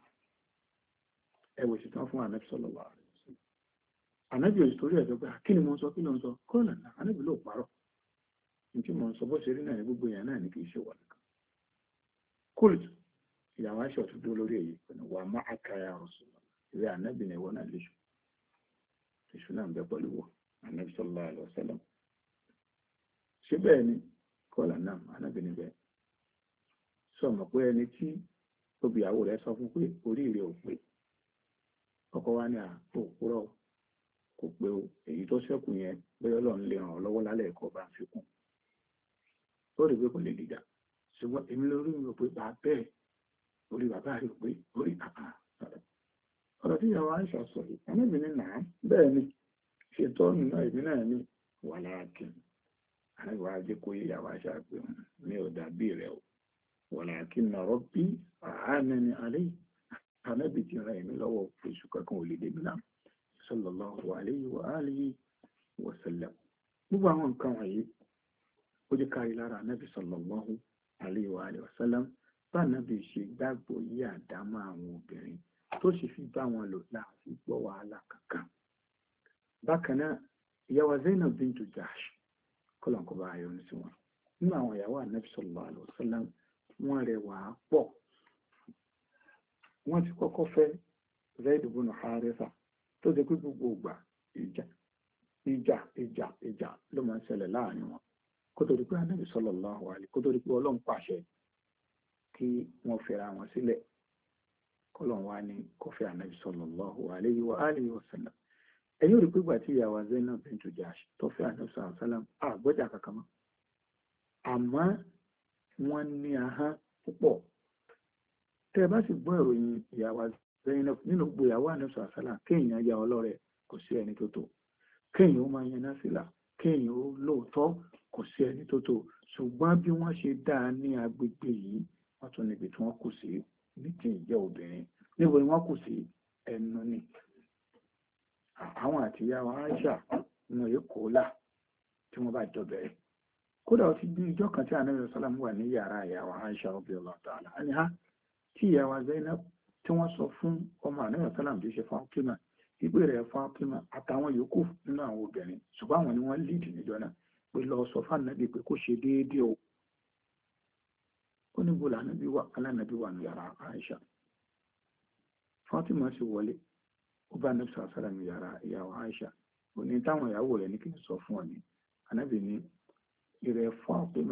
ẹwẹ̀ sì tán fún Ànábì sallallahu alaihi wasallam Ànábì òsì torí ẹ̀dọ́ pé kí ni mo ń sọ kí ló ń sọ kọ́ọ̀lá náà Ànábì ló parọ́ ní tí mo ń sọ bó ṣe rí náà ní gbogbo èèyàn náà ní kì í ṣe wà nìkan kult ìyàwó Àìṣà tó dúró lórí èyí pẹ̀lú wà má àkàyà Rasulullah ìrẹ́ Ànábì ní ìwọ náà léṣu èṣù náà ń bẹ pẹ̀lú wọ Ànábì sallallahu alaihi wasallam ṣé bẹ́ẹ̀ ni kọ́ọ̀lá náà Ànábì ní bẹ́ẹ̀ sọ mọ̀ pé ẹni tí tóbi ìyàwó rẹ̀ sọ fún pé orí rẹ̀ ò pé ọkọ wa ní òpùrọ̀ kò pé o èyí tó ṣẹ́kù yẹn bóyá Ọlọ́run lè ràn ọ́ lọ́wọ́ lálẹ́ ẹ̀kọ́ bá ń fi kún ó rí pé kò lè dìjà ṣùgbọ́n èmi lórí mi rò pé bàá bẹ́ẹ̀ orí bàbá rẹ̀ pé orí ọ̀rọ̀ tí ìyàwó Aisha sọ yìí ẹnìbìnrin náà bẹ́ẹ̀ ni ṣètò ọ̀nà náà èmi náà ní wà lára kìí àríwá ajé kó yé ìyàwó Aisha pé mi ò dàbí rẹ̀ o wà lára kìí nà rọ́bí àánẹni alẹ́ ànábì ti ràn èmi lọ́wọ́ oṣù kankan ò lè débi náà sallallahu alayhi wa alihi wa sallam gbogbo àwọn nǹkan wọ̀nyí ó jẹ́ kárí lára ànábì sallallahu alayhi wa alihi wa sallam bá ànábì ṣe gbàgbọ́ yí àdámọ́ àwọn obìnrin tó sì fi bá wọn lò láti gbọ́ wàhálà kankan bákan náà ìyàwó Zainab bintu Jahsh kọlọ̀nkọ́ bá ayọ̀ ní sí wọn nínú àwọn ìyàwó ànábì sallallahu alayhi wa sallam wọ́n rẹwà pọ̀ wọ́n ti kọ́kọ́ fẹ́ Zaid ibn Haritha tó jẹ́ pé gbogbo ìjà ló máa ń ṣẹlẹ̀ láàrin wọn kó tó di pé Ànábì sallallahu alaihi kó tó di pé Ọlọ́run pàṣẹ kí wọ́n fẹ́ra wọn sílẹ̀ kọ́lọ̀n wá ní kó fẹ́ Ànábì sallallahu alaihi wa alihi wa sallam ẹ̀yìn ò rí pé gbà tí ìyàwó Zainab bintu Jahsh tó fẹ́ Ànábì sallallahu alaihi wa sallam àgbọ́jà kankan mọ́ àmọ́ wọ́n ní ahọ́n púpọ̀ tẹ́ bá sì gbọ́ ìròyìn ìyàwó Zainab nínú gbogbo ìyàwó Ànábì sallallahu alaihi wasallam kéèyàn ya ọlọ́rẹ̀ kò sí ẹni tó tó kéèyàn ó máa yan náfìlà kéèyàn ó lóòótọ́ kò sí ẹni tó tó ṣùgbọ́n bí wọ́n ṣe dáa ní agbègbè yìí wọ́n tún níbi tí wọ́n kù sí ní ti ìjẹ́ obìnrin níbo ni wọ́n kù sí ẹnu ni àwọn àti ìyàwó Aisha nínú èkó là tí wọ́n bá jọ bẹ̀rẹ̀ kódà ó ti bí ìjọ kan tí Ànábì sallallahu alaihi wasallam wà ní yàrá ìyàwó Aisha radiyallahu ta'ala anha tí ìyàwó Zainab tí wọ́n sọ fún ọmọ Ànábì sálàm tí ṣe Fátímà ìgbé rẹ̀ Fátímà àtàwọn yòókù nínú àwọn obìnrin ṣùgbọ́n àwọn ni wọ́n lídì níjọ náà pé lọ sọ fún Ànábì pé kó ṣe déédéé o ó ní bọ́lá Ànábì wà ní yàrá Àìṣà Fátímà sì wọlé ó bá Ànábì sálàm ní yàrá ìyàwó Àìṣà ó ní táwọn ìyàwó rẹ̀ ní kí n sọ fún ọ ní Ànábì ní ìrẹ̀ Fátímà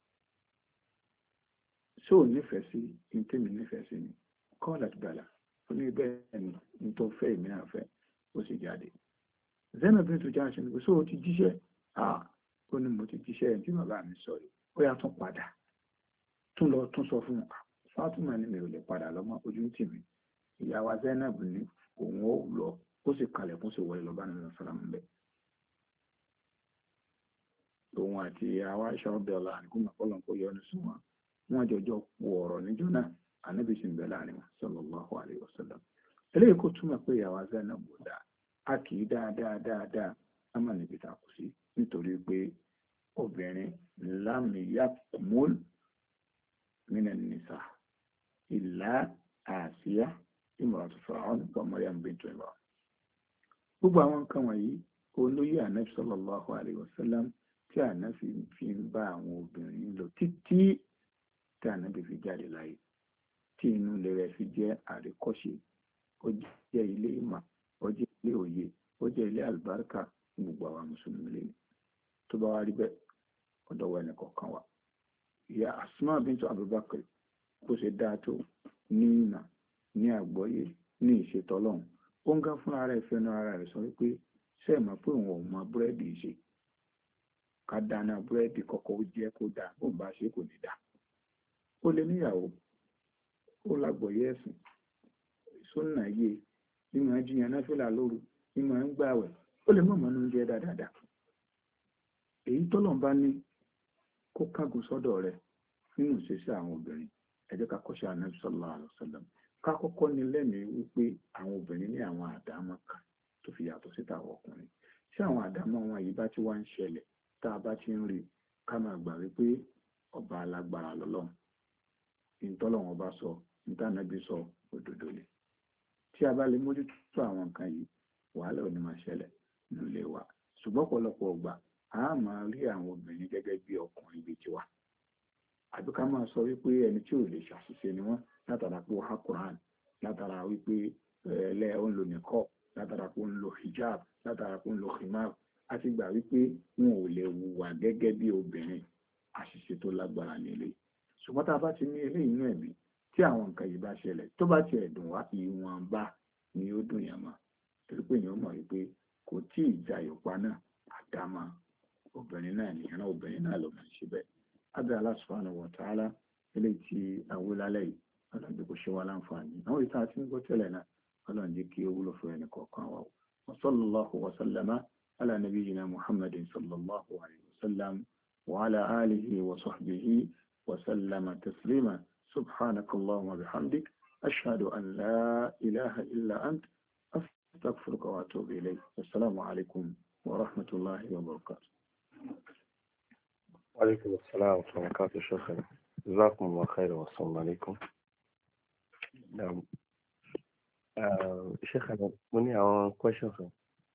ṣó nífẹ̀ẹ́ sí ìtẹ́mi nífẹ̀ẹ́ sí ni kọ́ọ̀lá ti bàlá ó ní bẹ́ẹ̀ ni ní tó fẹ́ ìmí náà fẹ́ ó sì jáde Zainab bintu Jahsh ní sọ ti jíṣẹ́ ó ní mo ti jíṣẹ́ ẹ̀ tí bàbá mi sọ yìí ó yá tún padà tún sọ fún Fátímà ní mi ò lè padà lọ́mọ ojú tì mí ìyàwó Zainab ní òun ó lọ ó sì kalẹ̀ fún sí wọlé lọ́ba nínú sàlámù bẹ́ẹ̀ òun àti ìyàwó Aisha ọbẹ̀ àníkùnmọ̀ kọ́lọ̀ kó yọ ní sún wọn jọjọ pọ̀ ọ̀rọ̀ níjọ́ náà Ànábì sì ń bẹ láàrin wọn sallallahu alaihi wasallam eléyìí kò túmọ̀ pé ìyàwó Zainab bò dáa a kì í dáadáa a máa níbi tá a kù sí nítorí pé obìnrin lam yakmul minan nisa illa Asiya imratu Fir'aun wa Maryam bintu Imran gbogbo àwọn nǹkan wọ̀nyí olóyè Ànábì sallallahu alaihi wasallam tí Ànábì fi ń bá àwọn obìnrin lò títí tí Ànábì fi jáde láyé tí inú ilé rẹ̀ fi jẹ́ àríkọ́ṣe ó jẹ́ ilé ìmọ̀ ó jẹ́ ilé òye ó jẹ́ ilé àlùbáríkà gbogbo àwọn mùsùlùmí lẹ́yìn tó bá wá rí bẹ́ẹ̀ ọ̀dọ̀ wa ẹnìkọ̀ọ̀kan wa ìyá Asma bintu Abubakar bó ṣe dáa tó ní ìmọ̀ ní àgbọ́yé ní ìṣètò Ọlọ́run ó ń gán fúnra rẹ̀ fẹ́nu ara rẹ̀ sọ wípé ṣé ẹ̀ mọ̀ pé òun ò mọ búrẹ́dì ṣe ká dáná búrẹ́dì kọ́kọ́ ó jẹ́ kó dáa bó ń bá ṣe kò ní dáa ó lè níyàwó ó lágbọ̀yé ẹ̀sìn sọ́nà yé ìmọ̀ ẹ̀jìyàn náà fìlà lóru ìmọ̀ ń gbààwẹ̀ ó lè mọ̀mọ́ ní oúnjẹ dáadáa èyí tọ́lọ́n bá ní kó kágun sọ́dọ̀ rẹ̀ nínú ìṣesí àwọn obìnrin ẹ jẹ́ ká kọ́ṣẹ́ Ànábì sallallahu alaihi wasallam ká kọ́kọ́ ní lẹ́mìí wípé àwọn obìnrin ní àwọn àdámọ́ kan tó fi yàtọ̀ síta àwọn ọkùnrin tí àwọn àdámọ́ wọn yìí bá ti wá ń ṣẹlẹ̀ tá a bá ti ń rí ká máa gbà wípé ọba alágbára lọ́lọ́run ìtọ́lọ́wọ́n bá sọ ìtànàbí sọ òdodo ni tí a bá lè mójútó àwọn nǹkan yìí wàhálà ò ní máa ṣẹlẹ̀ nílé wa ṣùgbọ́n ọ̀pọ̀lọpọ̀ ọgbà a máa rí àwọn obìnrin gẹ́gẹ́ bí ọkùnrin bíi tiwa àbí ká máa sọ wípé ẹni tí ò lè ṣàṣìṣe ni wọ́n látara pé ó há Quran látara wípé ó ń lo nìkọ́ látara pé ó ń lo hijab látara pé ó ń lo khimar àti gbà wípé wọn ò lè hùwà gẹ́gẹ́ bí obìnrin àṣìṣe tó lágbára nílé ṣùgbọ́n tá a bá ti ní eléyìí inú ẹ̀mí tí àwọn nǹkan yìí bá ṣẹlẹ̀ tó bá tiẹ̀ dùn wá ìwọ̀nba ni ó dùn yàn mọ́ torí pé èèyàn mọ̀ wípé kò tí ì ja ìpa náà àdámọ́ obìnrin náà nìyẹn náà obìnrin náà ló máa ń ṣe bẹ́ẹ̀. abẹ́ Allah subhanahu wa ta'ala eléyìí tí awolálẹ̀ yìí ọlọ́run jẹ́ kó ṣe wá láǹfààní àwọn ìta àti nígbọ́ tẹ́lẹ̀ náà ọlọ́run jẹ́ kí ó wúlò fún ẹnì kọ̀ọ̀kan wa. wa sallallahu wa sallama ala nabiyyina muhammadin sallallahu alayhi wa sallam wa ala alihi wa sahbihi wa sallama taslima subhanakallahumma wa bihamdik ashhadu an la ilaha illa ant astaghfiruka wa atubu ilayk. assalamu alaikum wa rahmatullahi wa barakatuh. وعليكم السلام ورحمة الله وبركاته شيخنا جزاكم الله خير والسلام عليكم. نعم شيخنا مني عن question.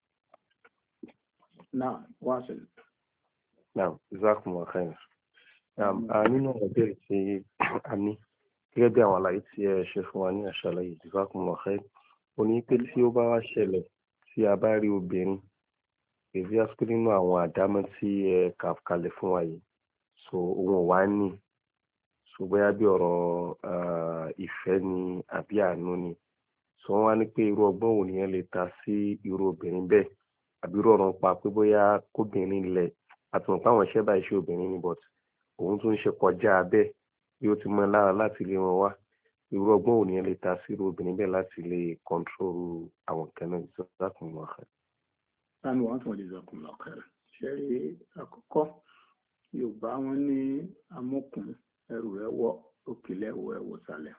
نعم واصل. نعم جزاكم الله خير. نعم nínú ìbéèrè tí a ní gẹ́gẹ́ bí àwọn àlàyé tí ẹ ṣe fún wa ní àṣálẹ́ yìí جزاكم الله خير ó ní pé tí ó bá wá ṣẹlẹ̀ tí a bá rí obìnrin èyí á sọ nínú àwọn àdámọ́ tí ẹ kà kalẹ̀ fún wa yìí so òun ò wá ní so bóyá bí ọ̀rọ̀ ìfẹ́ ni àbí àánú ni so wọ́n wá ní pé irú ọgbọ́n wo nìyẹn lè ta sí irú obìnrin bẹ́ẹ̀ àbí irú ọ̀rọ̀ pa pé bóyá kóbìnrin lẹ̀ àtúnpá àwọn iṣẹ́ báyìí ṣe obìnrin ni but òun tún ń ṣe kọjá abẹ́ bí ó ti mọ́ lára láti lé wọn wá irú ọgbọ́n wo nìyẹn lè ta sí irú obìnrin bẹ́ẹ̀ láti lè kọ́ńtrólù àwọn nǹkan náà ìṣọ́kùnrin wọn. sáàmì wọn tún lè zọkùn lọkẹrẹ ṣe rí àkọ́kọ́ yorùbá wọn ní amókùn ẹrù rẹ̀ wọ òkèlè ẹwọ sàlẹ̀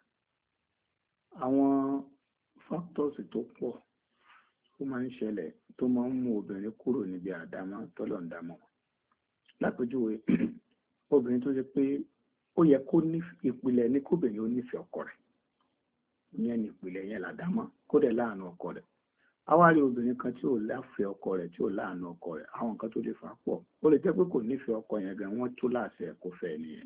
àwọn factors tó pọ̀ ó máa ń ṣẹlẹ̀ tó máa ń mú obìnrin kúrò níbi àdámọ́ tọ́lọ̀ǹdámọ́ lápèjúwe obìnrin tó ṣe pé ó yẹ kó ní ìpìlẹ̀ ní kóbìnrin ó nífẹ̀ẹ́ ọkọ rẹ̀ ìyẹn ní ìpìlẹ̀ yẹn làdámọ́ kó dẹ̀ láàánú ọkọ rẹ̀ àwárí obìnrin kan tí ò láfẹ̀ẹ́ ọkọ rẹ̀ tí ò láàánú ọkọ rẹ̀ àwọn nǹkan tó lè fà pọ̀ ó lè jẹ́ pé kò nífẹ̀ẹ́ ọkọ yẹn gan wọ́n tó láṣẹ kó fẹ́ nìyẹn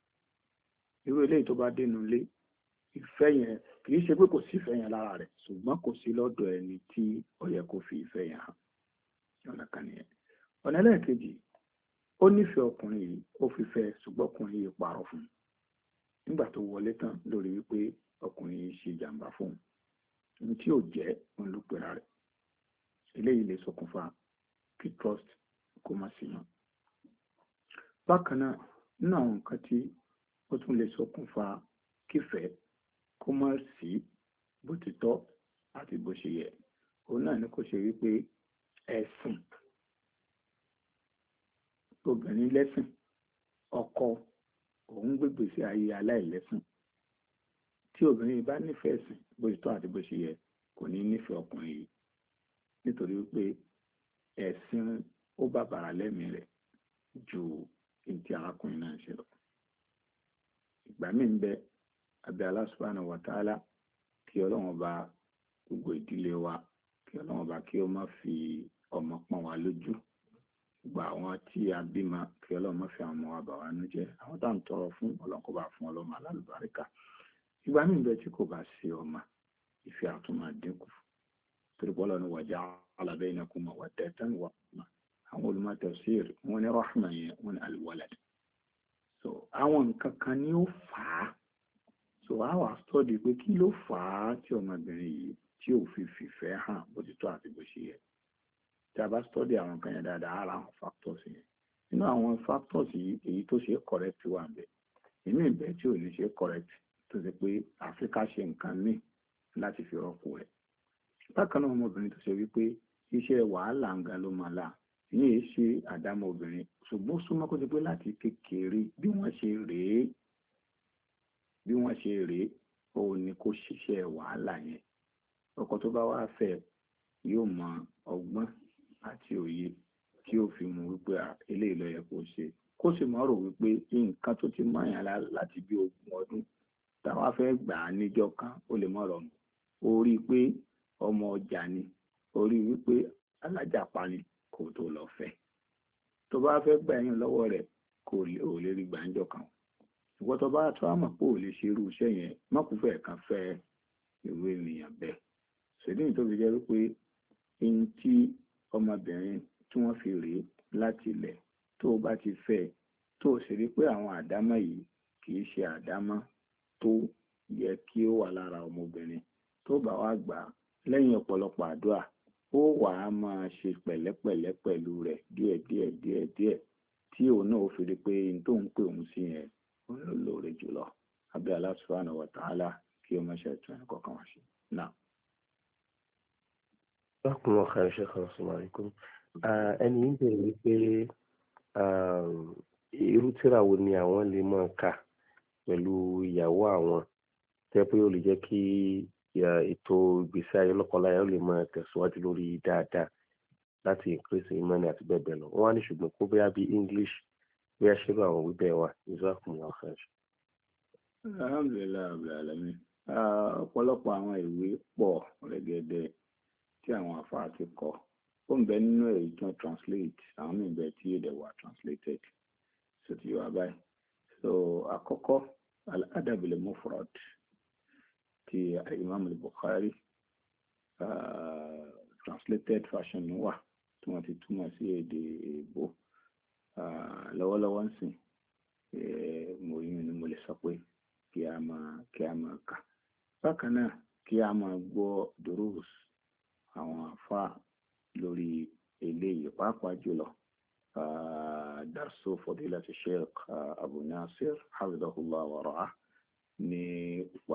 irú eléyìí tó bá dénú ilé ìfẹ́ yẹn kì í ṣe pé kò sí ìfẹ́ yẹn lára rẹ̀ ṣùgbọ́n kò sí lọ́dọ̀ ẹni tí ó yẹ kó fi ìfẹ́ yẹn hàn ọ̀nà kan nìyẹn. ọ̀nà ẹlẹ́ẹ̀kejì ó nífẹ̀ẹ́ ọkùnrin yìí ó fi fẹ́ ṣùgbọ́n ọkùnrin yìí parọ́ fún un nígbà tó wọlé tán lórí wípé ọkùnrin yìí ṣe jàǹbá fún un ohun tí ò jẹ́ òun ló pera rẹ̀ eléyìí lè ṣokùnfà kí trust kó má sí mọ́. bákan náà nínú àwọn nǹkan tí ó tún lè ṣokùnfà kífẹ̀ẹ́ kó má sí bó ti tọ́ àti bó ṣe yẹ òun náà ni kò ṣe wípé ẹ̀sìn obìnrin lẹ́sìn ọkọ òun gbégbé sí ayé aláìlẹ́sìn tí obìnrin bá nífẹ̀ẹ́ ẹ̀sìn bó ti tọ́ àti bó ṣe yẹ kò ní nífẹ̀ẹ́ ọkùnrin yìí nítorí wípé ẹ̀sìn ó bàbàrà lẹ́mìí rẹ̀ ju ìdí arákùnrin náà ṣe lọ. ìgbà míì ń bẹ abẹ́ Allah subhanahu wa ta'ala kí ọlọ́run bá gbogbo ìdílé wa kí ọlọ́run bá kí ó má fi ọmọ pọ́n wa lójú gba àwọn tí a bímọ kí ọlọ́run má fi àwọn ọmọ wa bà wá nú jẹ́ àwọn tá à ń tọrọ fún ọlọ́run kó bá fún ọlọ́run alálùbáríkà. ìgbà míì ń bẹ tí kò bá sí ọmọ ìfẹ́ àtúmọ̀ dínkù torí bọ́lá ni waja'ala bainakum mawaddatan wa rahma àwọn olùmọ̀ tafsir wọn ní rahma yẹn wọn ní al-walad so àwọn nǹkan kan ni ó fà á so a wà study pé kí ló fà á tí ọmọbìnrin yìí tí ò fi fìfẹ́ hàn bó ti tọ́ àti bó ṣe yẹ tí a bá study àwọn kan yẹn dáadáa ara àwọn factors yẹn nínú àwọn factors yìí èyí tó ṣe correct wà ń bẹ èmi ìbẹ tí ò ní ṣe correct tó ṣe pé Áfíríkà ṣe nǹkan míì láti fi rọ́pò rẹ̀ bákan náà ọmọbìnrin tó ṣe wípé iṣẹ́ wàhálà nǹkan ló máa là ìyẹn èyí ṣe àdámọ́ obìnrin ṣùgbọ́n súnmọ́ kó ti pé láti kékeré bí wọ́n ṣe rèé òun ni kó ṣiṣẹ́ wàhálà yẹn ọkọ tó bá wá fẹ́ yóò mọ ọgbọ́n àti òye tí ó fi mú wípé eléyìí ló yẹ kó ṣe kó sì mọ̀ rò wípé nǹkan tó ti mọ̀yàn láti bí 20 ọdún táwa fẹ́ gbà á níjọ́ kan ó lè mọ̀ rọrùn ó rí i pé ọmọ ọjà ni ó rí i wípé alájàpá ni kò tó lọ fẹ́ tó bá fẹ́ gbà yín lọ́wọ́ rẹ̀ kò lè rí gbàǹjọ kan ìwọ́n tó bá tó àmọ̀ pé ò lè ṣe irú iṣẹ́ yẹn mọ́kùnfẹ́ kan fẹ́ irú ènìyàn bẹ́ẹ̀ ṣèdí tó fi jẹ́ wípé ẹni tí ọmọbìnrin tí wọ́n fi rèé láti ilẹ̀ tó o bá ti fẹ́ tó o sì rí pé àwọn àdámọ́ yìí kì í ṣe àdámọ́ tó yẹ kí ó wà lára ọmọbìnrin tó bá wá gbà á lẹ́yìn ọ̀pọ̀lọpọ̀ àdúrà ó wà á máa ṣe pẹ̀lẹ́pẹ̀lẹ́ pẹ̀lú rẹ̀ díẹ̀díẹ̀ tí òun náà ó fi rí pé n tó ń pè òun sí yẹn òun ló lóore jùlọ abẹ́ Allah subhanahu wa ta'ala kí o má ṣe tún ẹ̀kọ́ kan wá sí náà. Bákan náà kàrí ṣe kan sọ̀rọ̀ àríkún ẹni ń bèrè wípé irú tírà wo ni àwọn lè máa kà pẹ̀lú ìyàwó àwọn tẹ́ pé ó lè jẹ́ kí ètò ìgbésí ayé lọ́kọláya ó lè máa tẹ̀síwájú lórí dáadáa láti increase ìmọ̀ni àti bẹ́ẹ̀ bẹ́ẹ̀ lọ wọ́n á ní ṣùgbọ́n kó bóyá bí English bóyá ṣerú àwọn wíbẹ̀ wà jazakumullahu khairan. Alhamdulillah rabbil alamin ọ̀pọ̀lọpọ̀ àwọn ìwé pọ̀ rẹ̀gẹ̀dẹ̀ tí àwọn àfáà ti kọ ó ń bẹ nínú èyí tí wọ́n translate àwọn míì bẹ tí èdè wà translated so ti wà báyìí so àkọ́kọ́ al-adab al-mufrad ti Imam al-Bukhari translated version wà tí wọ́n ti túmọ̀ sí èdè èèbó lọ́wọ́lọ́wọ́ ń sìn mo lè sọ pé kí a máa kà bákan náà kí a máa gbọ́ durus àwọn àfáà lórí eléyìí pàápàá jùlọ darsu fadilati Sheikh Abu Nasir hafidhahullah wa ra'ah nípa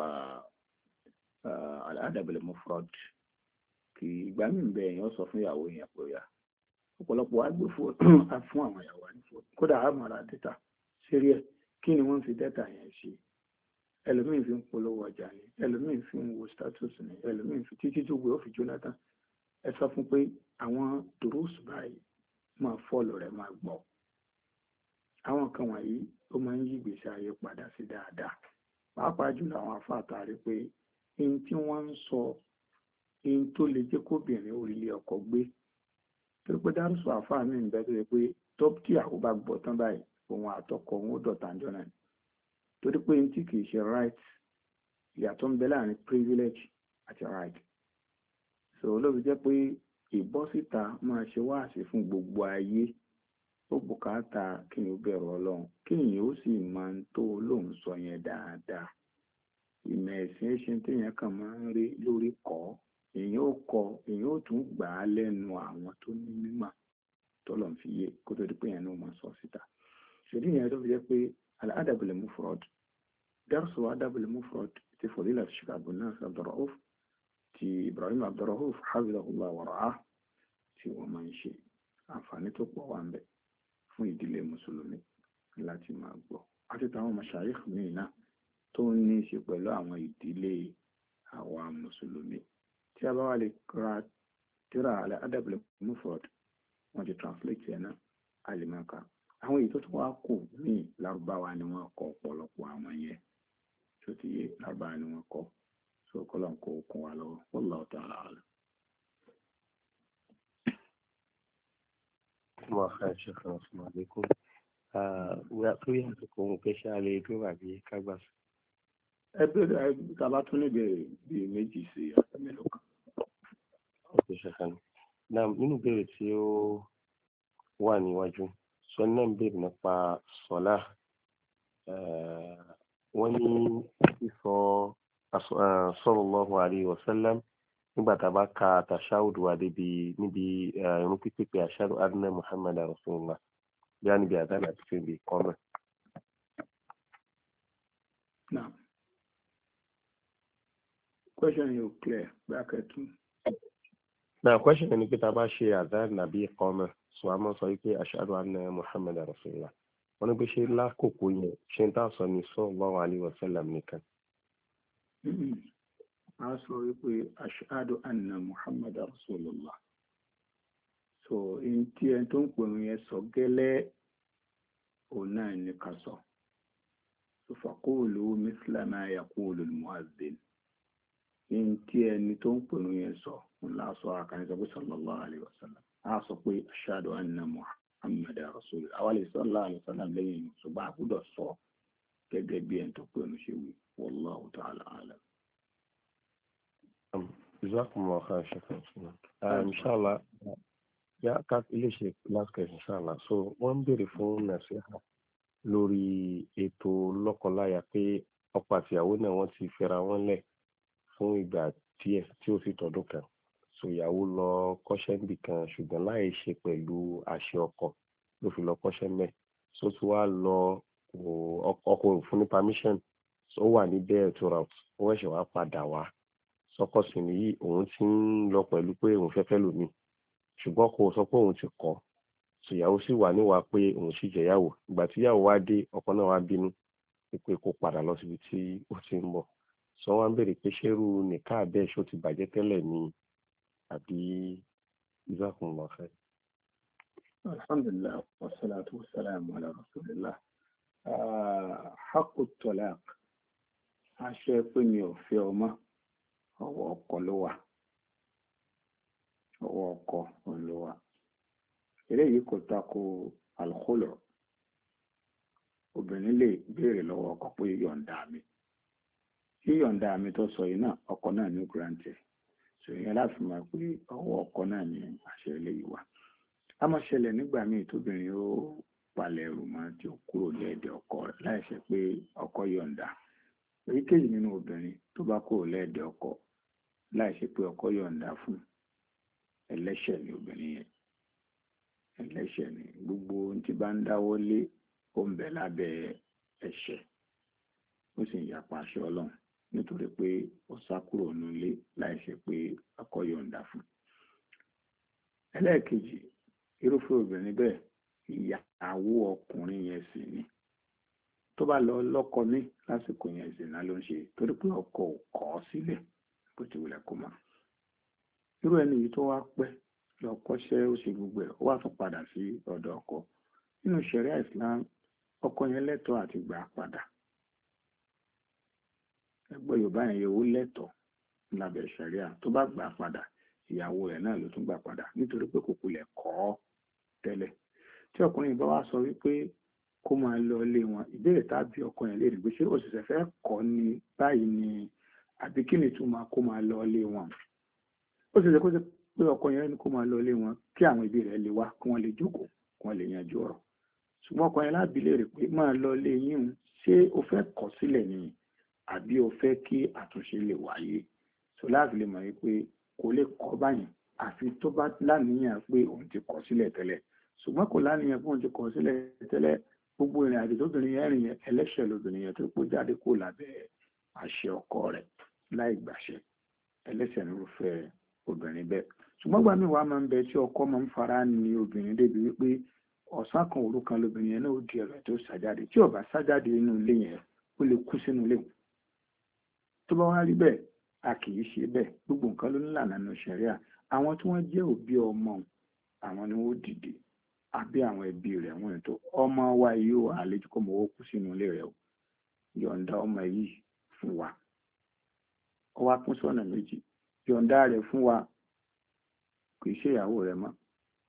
al-adab al-mufrad kì í gbá mi bẹ́ẹ̀ yẹn ó sọ fún ìyàwó yẹn pé ya ọ̀pọ̀lọpọ̀ agbé fún àwọn ìyàwó ní fún kódà á mọ̀ra dẹ́ta sírí ẹ̀ kí ni wọ́n fi dẹ́ta yẹn ṣe ẹlòmíín fi ń polówó ọjà ni ẹlòmíín fi ń wo status ni ẹlòmíín fi títí tó gbé ó fi Jonathan ẹ sọ fún pé àwọn dùrúùsù báyìí máa fọ́ọ̀lù rẹ̀ máa gbọ́ àwọn kan wọ̀nyí ó máa ń yí ìgbésí ayé padà sí dáadáa pàápàá jùlọ àwọn afáàtàrí pé ohun tí wọ́n ń sọ ohun tó lè jẹ́ kóbìnrin orílẹ̀ ọkọ gbé torí pé dárúsọ àfáà mi ń bẹ tó yẹ pé tí àwọn bá gbọ́ tán báyìí òun àtọkọ òun ó dọ̀tà ńjọ́ náà torí pé ohun tí kì í ṣe right ìyàtọ̀ ń bẹ láàrin privilege àti right so olóbi jẹ́ pé ìbọ́síta máa ṣe wáàsí fún gbogbo ayé ó bùkátà kí ni ó bẹ̀rù Ọlọ́run kí ni ó sì máa ń tó lóun sọ yẹn dáadáa ìmọ̀ ẹ̀sìn ẹ̀ṣin téèyàn kàn máa ń rí lórí kọ́ èèyàn ó tún gbà á lẹ́nu àwọn tó ní mímọ̀ tọ́lọ̀ ń fi yé kó tó di pé yẹn náà máa sọ síta ṣèdí yẹn tó fi jẹ́ pé al-adab al-mufrad darsu adab al-mufrad ti fadilat Sheikh Abu Nasir Abdurrauf ti Ibrahim Abdurrauf hafidhahullah wa ra'ah tí wọ́n máa ń ṣe àǹfààní tó pọ̀ wà ń bẹ fún ìdílé mùsùlùmí láti máa gbọ́ àti táwọn mashayikh míì náà tó ní í ṣe pẹ̀lú àwọn ìdílé àwa mùsùlùmí tí a bá wà lè ra tíra al-adab al-mufrad wọ́n ti translate ẹ̀ náà a lè máa kà àwọn èyí tó tún wá kù ní lárúbáwá ni wọ́n kọ ọ̀pọ̀lọpọ̀ àwọn yẹn tó ti yé lárúbáwá ni wọ́n kọ so kọ́lọ̀ kó kún wa lọ́wọ́ wallahu ta'ala a'lam. Wa khair shukran assalamu alaikum torí àsìkò òun pé ṣe alẹ́ tó wà bí kágbàs. ẹ bẹ̀rẹ̀ tàbá tún ní bèrè bíi méjì sí ọ̀sẹ̀ mélòó kan. ok ṣẹ̀kan náà nínú ìbéèrè tí ó wà níwájú sọ náà ń béèrè nípa sọlá wọ́n ní sísọ sallallahu alaihi wasallam nígbà tá a bá ka tàṣáwùdù wa níbi irun pípépé ashhadu anna muhammadan rasulullah bí a níbi àdáná àti fún ibi kọ́mọ̀. Now, question you clear bracket. Now, question ni pé tá a bá ṣe àdáná àbí kọ́mọ̀ sọ àmọ́ sọ wípé ashhadu anna muhammadan rasulullah wọ́n ní pé ṣe lákòókò yẹn ṣe ń tà sọ ní sallallahu alaihi wasallam nìkan. A sọ wípé ashhadu anna muhammadan rasulullah so in tí ẹni tó ń pè mí yẹn sọ gẹ́lẹ́ òun náà ní ká sọ so faqulu mithla ma yaqulu al-mu'adhdhin in tí ẹni tó ń pè mí yẹn sọ òun láà sọ àkànní sọ pé sallallahu alaihi wasallam a sọ pé ashhadu anna muhammadan rasulullah àwọn lè sallallahu alaihi wasallam lẹ́yìn ṣùgbọ́n a gbọ́dọ̀ sọ gẹ́gẹ́ bí ẹni tó pè mí ṣe wí wallahu ta'ala a'lam. Jazakumullahu khairan shukran. Inshallah ya ká ilé ṣe last question inshallah so wọ́n ń béèrè fún nasiha lórí ètò lọ́kọláya pé ọkọ àti ìyàwó náà wọ́n ti fẹ́ra wọn lẹ̀ fún ìgbà díẹ̀ tí ó sì tọdún kan. So ìyàwó lọ kọ́ṣẹ́ níbì kan ṣùgbọ́n láì ṣe pẹ̀lú àṣẹ ọkọ ló fi lọ kọ́ṣẹ́ mẹ́. So tí wàá lọ ọkọ fún ní permission, so ó wà níbẹ̀ tó ra ó wẹ̀ṣẹ̀ wá padà wá. Sọkọ sì nìyí òun ti ń lọ pẹ̀lú pé òun fẹ́ lòmí ṣùgbọ́n kò sọ pé òun ti kọ̀. So ìyàwó sì wà níwàá pé òun sì jẹ̀yàwó. Ìgbà tí ìyàwó wá dé ọkọ náà wá bínú pé kó padà lọ síbi tí ó ti ń bọ̀. So wọ́n á béèrè pé ṣérú nìka bẹ́ẹ̀ ṣó ti bàjẹ́ tẹ́lẹ̀ ni àbí jazakumullahu khair. Alhamdulillah wassalatu wassalamu ala rasulillah. Haqqu talaq, àṣẹ pé mi ò fẹ́ ọmọ ọwọ́ ọkọ ló wà, ọwọ́ ọkọ ló wà. Eléyìí kò tako al-khulu'. Obìnrin lè béèrè lọ́wọ́ ọkọ pé yọ̀ǹda mi. Yíyọ̀ǹda mi tó sọ yìí náà ọkọ náà ní granted. So ìyẹn láti máa pé ọwọ́ ọkọ náà ní àṣẹ eléyìí wà. A máa ṣẹlẹ̀ nígbà míì tóbìnrin ó palẹ̀ ẹrù mọ́ tí ó kúrò lẹ́ẹ̀dẹ̀ ọkọ rẹ̀ láìṣe pé ọkọ yọ̀ǹda. Èyíkéyìí nínú obìnrin tó bá kúrò lẹ́ẹ̀dẹ̀ ọkọ láìṣe pé ọkọ yọ̀ǹda fún, ẹlẹ́ṣẹ̀ ni obìnrin yẹn. Ẹlẹ́ṣẹ̀ ni gbogbo ohun tí bá ń dáwọ́ lé ó ń bẹ lábẹ́ ẹ̀ṣẹ̀, ó sì ń yapa àṣẹ Ọlọ́run nítorí pé ó sá kúrò nílé láìṣe pé ọkọ yọ̀ǹda fún. Ẹlẹ́ẹ̀kejì, irúfẹ́ obìnrin bẹ́ẹ̀ ìyàwó ọkùnrin yẹn sì ni. Tó bá lọ lọ́kọ ní lásìkò yẹn zìnà ló ń ṣe torí pé ọkọ ò kọ̀ ọ́ sílẹ̀ bó ti wulẹ̀ kó mọ̀. Irú ẹni yìí tó wá pẹ́ lọ kọ́ṣẹ́ ó ṣe gbogbo ẹ̀ ó wá tún padà sí ọ̀dọ̀ ọkọ. Nínú ṣẹ̀ríà Islam ọkọ yẹn lẹ́tọ̀ọ́ àti gbà padà. Ẹgbẹ́ Yorùbá yẹn yóò lẹ́tọ̀ọ́ lábẹ́ ṣẹ̀ríà tó bá gbà padà ìyàwó rẹ̀ náà ló tún gbà padà nítorí pé kò kulẹ̀ kọ̀ ọ́ tẹ́lẹ̀. Tí ọkùnrin bá wá sọ wípé kó máa lọ ilé wọn, ìbéèrè tàbí ọkọ yẹn lè rí pé ṣé òṣìṣẹ́ fẹ́ kọ́ ni báyìí ni àbí kí ni tún máa kó máa lọ ilé wọn. Ó ṣe ṣe kó ṣe pé ọkọ yẹn ní kó máa lọ ilé wọn kí àwọn ẹbí rẹ̀ lè wá kí wọ́n lè jókòó kí wọ́n lè yanjú ọ̀rọ̀. Ṣùgbọ́n ọkọ yẹn lábí lè rí pé máa lọ ilé yín ṣé o fẹ́ kọ̀ sílẹ̀ ni àbí o fẹ́ kí àtúnṣe lè wáyé. So láti lè mọ̀ wípé kò lè kọ́ báyìí àfi tó bá láníyàn pé òun ti kọ̀ sílẹ̀ tẹ́lẹ̀. Ṣùgbọ́n kò láníyàn pé òun ti kọ̀ sílẹ̀ tẹ́lẹ̀, gbogbo ìrìn àjò tóbìnrin yẹn rìn yẹn ẹlẹ́ṣẹ̀ lóbìnrin yẹn tó pé jáde kó lábẹ́ àṣẹ ọkọ rẹ̀ láì gbàṣẹ. Ẹlẹ́ṣẹ̀ nírúfẹ́ obìnrin bẹ́ẹ̀. Ṣùgbọ́n gbà míì wá máa ń bẹ tí ọkọ máa ń fara ní obìnrin débi wípé ọ̀sán kan òru kan lóbìnrin yẹn náà ó di ẹ̀rọ tó ṣàjáde. Tí ó bá ṣàjáde nínú ilé yẹn ó lè kú sínú ilé. Tó bá wá rí bẹ́ẹ̀ a kì í ṣe bẹ́ẹ̀. Gbogbo nǹkan ló ní ìlànà nínú ṣẹ̀ríà. Àwọn tí wọ́n jẹ́ òbí ọmọ àwọn ni wọ́n dìde àbí àwọn ẹbí rẹ̀ wọ́n ní tó ọmọ wa yìí ó àlejò kó mọ̀ ó kú sínú ilé rẹ̀ o, yọ̀ǹda ọmọ yìí fún wa. Ó wá pín sọ́nà méjì. Yọ̀ǹda rẹ̀ fún wa kì í ṣe ìyàwó rẹ̀ mọ́.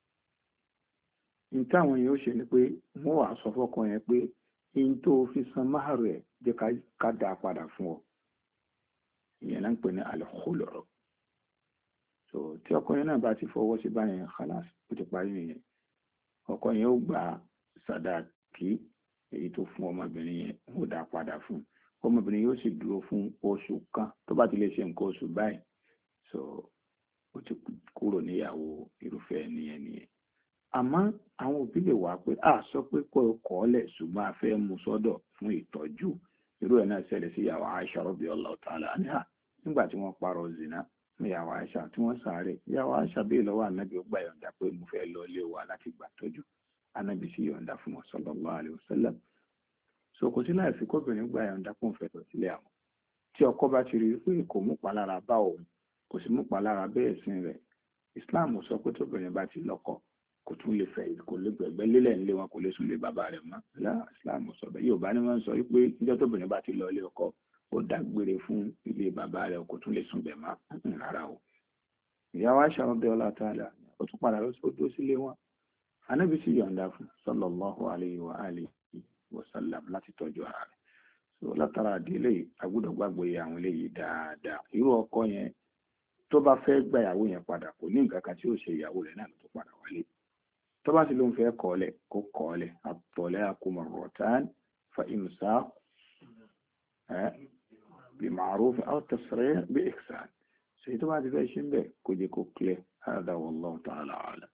Ní táwọn yẹn ó ṣe ni pé wọ́n wàá sọ fọ́kọ yẹn pé in tó fi san máàrù ẹ̀ jẹ́ ká dá padà fún ọ. Ìyẹn náà ń pè ní al-khulu'. So tí ọkọ yẹn náà bá ti fọwọ́ sí báyẹn khalas ó ti parí nìyẹn. Ọkọ yẹn ó gba sàdáàkì èyí tó fún ọmọbìnrin yẹn ó dá padà fún. Ọmọbìnrin yóò sì dúró fún oṣù kan tó bá ti lè ṣe nǹkan oṣù báyìí. So ó ti kúrò níyàwó irúfẹ́ ẹnìyẹn nìyẹn. Àmọ́ àwọn òbí lè wá pé a sọ pé kó o kọ̀ ọ́ lẹ̀ ṣùgbọ́n a fẹ́ mú sọ́dọ̀ fún ìtọ́jú. Irú ẹ̀ náà ṣẹlẹ̀ sí ìyàwó Aisha radiyallahu ta'ala anha nígbà tí wọ́n parọ́ zina ìyàwó Aisha tí wọ́n sáré. Ìyàwó Aisha bẹ́ẹ̀ lọ́wọ́ ànábì ó gbà yọ̀ǹda pé mo fẹ́ lọ ilé wa láti gbà tọ́jú. Ànábì sì yọ̀ǹda fún wọn sallallahu alaihi wasallam. So kò sí láì fi kóbìnrin gbà yọ̀ǹda kó n fẹ́ tọ̀ sílé àwọn. Tí ọkọ bá ti rí i pé kò mú palára bá òun kò sì mú palára bẹ́ẹ̀ sin rẹ̀, Islam sọ pé tóbìnrin bá ti lọ́kọ kò tún lè fẹ́ kò lè gbẹ̀gbẹ́ lélẹ̀ nílé wọn kò lè sùn lé bàbá rẹ̀ mọ́. Islam sọ bẹ́ẹ̀. Yorùbá ni wọ́n sọ wípé níjọ́ tóbìnrin bá ti lọ ilé ọkọ ó dágbére fún ilé bàbá rẹ̀ kò tún lè sùn bẹ̀ mọ́ rárá o. Ìyàwó Aisha radiyallahu ta'ala ó tún padà lọ sí odó sílé wọn. Ànábì sì yọ̀ǹda fún sallallahu alayhi wa alihi wa sallam láti tọ́jú ara rẹ̀. So látara àdílé agbọ́dọ̀ gbàgbọ́ iye àwọn eléyìí dáadáa. Irú ọkọ yẹn tó bá fẹ́ gba ìyàwó yẹn padà kò ní nǹkan kan tí ó ṣe ìyàwó rẹ̀ náà tó padà wálé. Tó bá sì ló ń fẹ́ kọ́lẹ̀ kó kọ́lẹ̀ at-talaqu marratan fa imsak بمعروف أو تصريح بإحسان سيدو بعد فاشين به كودي كوكلي هذا والله تعالى أعلم.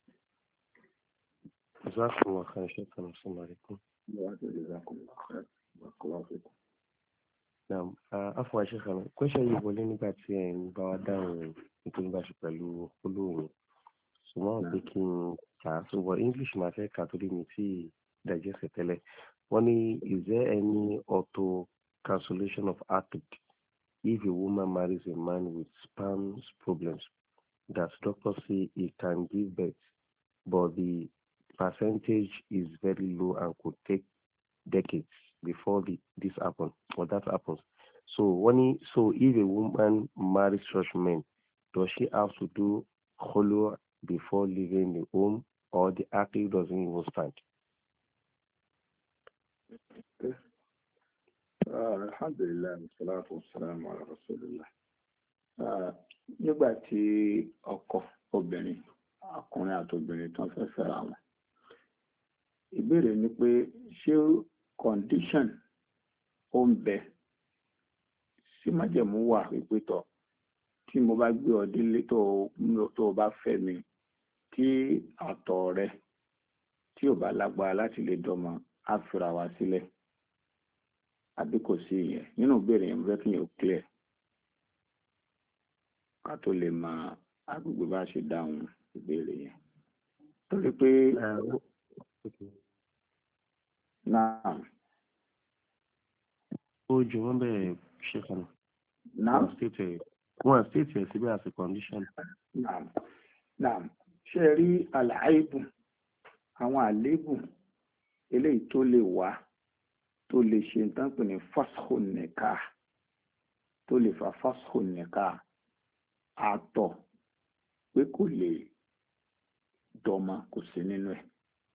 جزاكم الله خير شكرا السلام عليكم. جزاكم الله خير بارك الله فيكم. Naam, afwan Sheikh, question yìí wọlé nígbà tí ẹ̀ ń bá wa dáhùn nítorí bá ṣe pẹ̀lú olóòrùn ṣùgbọ́n pé kí n kà á sọ́wọ́ English máa fẹ́ kà torí mi tí digest tẹ́lẹ̀. Wọ́n ní, is there any auto cancellation of ACID if a woman marries a man with sperm problems that doctors say he can give birth but the percentage is very low and could take decades before this happens or that happens? So if a woman marries such men, does she have to do khulu before leaving the home, or the ACID doesn't even stand? Alhamdulillah, salatu wassalamu ala rasulillah. Nígbà tí ọkọ obìnrin ọkùnrin àti obìnrin tán fẹ́ fẹ́ra wọn, ìbéèrè ni pé ṣé condition ó ń bẹ sí májẹ̀mú wà wípé tọ̀ tí mo bá gbé ọ délé tó bá fẹ́ mi tí àtọ̀ rẹ tí ò bá lágbára láti lè dọ́mọ á fira wa sílẹ̀ àbí kò sí ìyẹn nínú ìbéèrè yẹn fẹ́ kí yẹn ó clear ká tó lè mọ agbègbè bá ṣe dáhùn ìbéèrè yẹn torí pé náà ó jù wọ́n bẹ̀rẹ̀ ṣe kan náà wọ́n state ẹ̀ síbẹ̀ as a condition. náà ṣe rí àlàáìbù àwọn àléébù eléyìí tó lè wá tó lè ṣe nǹkan pè ní faskhun nikah tó lè fa faskhun nikah àtọ̀ pé kò lè dọ́mọ kò sí nínú ẹ̀.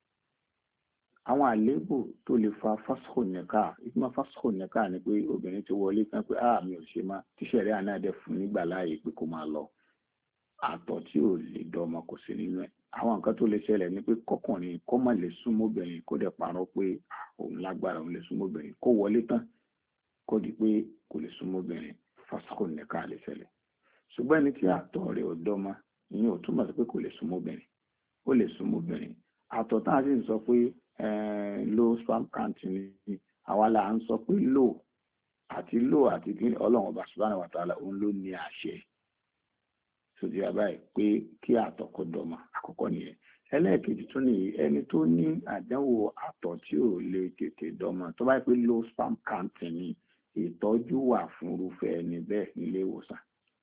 Àwọn àléébù tó lè fa faskhun nikah ìgbìmọ̀ faskhun nikah ni pé obìnrin ti wọlé kan pé mi ò ṣe má tíṣẹ̀rí ànáàdẹ fún nígbà láàyè pé kó máa lọ àtọ̀ tí ò lè dọ́mọ kò sí nínú ẹ̀. Àwọn nǹkan tó lè ṣẹlẹ̀ ni pé kọkùnrin kó má lè súnmọ́ obìnrin kó dẹ̀ parọ́ pé òun lágbára òun lè súnmọ́ obìnrin kó wọlé tán kó di pé kò lè súnmọ́ obìnrin faskhun nikah lè ṣẹlẹ̀. Ṣùgbọ́n ẹni tí àtọ̀ rẹ̀ ò dọ́mọ ìyẹn ò túmọ̀ sí pé kò lè súnmọ́ obìnrin ó lè súnmọ́ obìnrin. Àtọ̀ tá a sì ń sọ pé low sperm count ni àwa là ń sọ pé low àti Ọlọ́run ọba subhanahu wa ta'ala òun ló ní àṣẹ sójú àbáyé pé kí àtọ̀ kó dọ́mọ àkọ́kọ́ nìyẹn. Ẹlẹ́ẹ̀kejì tún ní ẹni tó ní àdánwò àtọ̀ tí ò lè tètè dọ́mọ tó bá yẹ pé low sperm count ni ìtọ́jú wà fún irúfẹ́ ẹni bẹ́ẹ̀ nílé ìwòsàn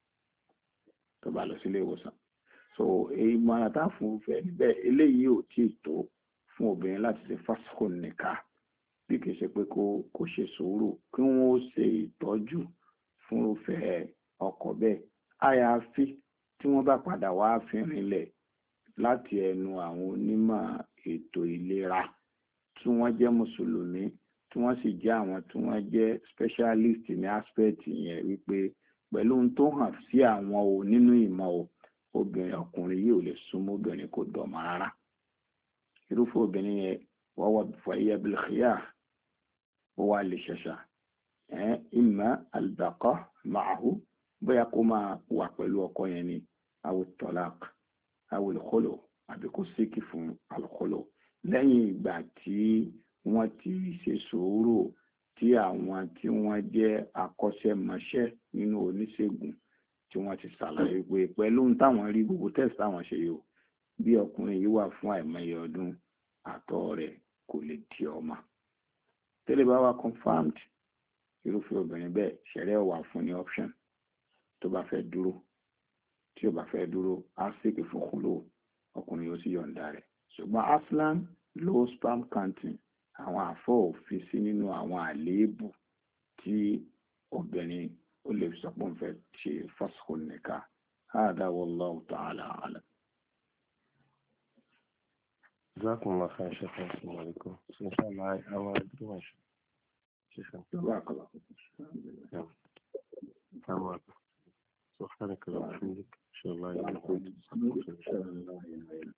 tó bá lọ sí ilé ìwòsàn. So ìmọ̀ràn tá fún irúfẹ́ ẹni bẹ́ẹ̀ eléyìí ò tí ì tó fún obìnrin láti ṣe faskhun nikah bí kìí ṣe pé kó ṣe sùúrù kí wọ́n ó ṣe ìtọ́jú fún irúfẹ́ ọkọ bẹ́ẹ̀ àyàfi tí wọ́n bá padà wá fi rinlẹ̀ láti ẹnu àwọn onímọ̀ ètò ìlera tí wọ́n jẹ́ mùsùlùmí tí wọ́n sì jẹ́ àwọn tí wọ́n jẹ́ specialist ní aspect yẹn wípé pẹ̀lú ohun tó hàn sí àwọn o nínú ìmọ̀ o obìnrin ọkùnrin yìí ò lè súnmọ́ obìnrin kò dọ̀mọ́ rárá irúfẹ́ obìnrin yẹn wọ́n wà fọyẹ́ bil khiyar ó wà lè ṣẹ̀ṣà imma al-baqa ma'ahu bóyá kó máa wà pẹ̀lú ọkọ yẹn ni aw at-talaq aw al-khulu àbí kó síkì fún al-khulu lẹ́yìn ìgbà tí wọ́n ti ṣe sùúrù tí àwọn tí wọ́n jẹ́ akọ́ṣẹ́mọṣẹ́ nínú oníṣègùn tí wọ́n ti ṣàlàyé pé pẹ̀lú táwọn rí gbogbo test táwọn ṣe yìí o bí ọkùnrin yìí wà fún àìmọye ọdún àtọ̀ rẹ̀ kò lè di ọmọ tẹ́lẹ̀ bá wà confirmed irúfẹ́ obìnrin bẹ́ẹ̀ ṣẹ̀rẹ́ wà fún ní option tó bá fẹ́ dúró tí ó bá fẹ́ dúró á ṣèké fún kúlò ọkùnrin yóò sì yọ̀ǹda rẹ̀ ṣùgbọ́n aslan low sperm counting àwọn àfọ òfin sí nínú àwọn àléébù tí obìnrin ó lè sọ pé òun fẹ́ ṣe faskhun nikah hada wallahu ta'ala a'lam. جزاكم الله خير شكرا السلام عليكم إن شاء الله أول دروش شكرا جزاك الله خير سبحانك اللهم وبحمدك إن شاء الله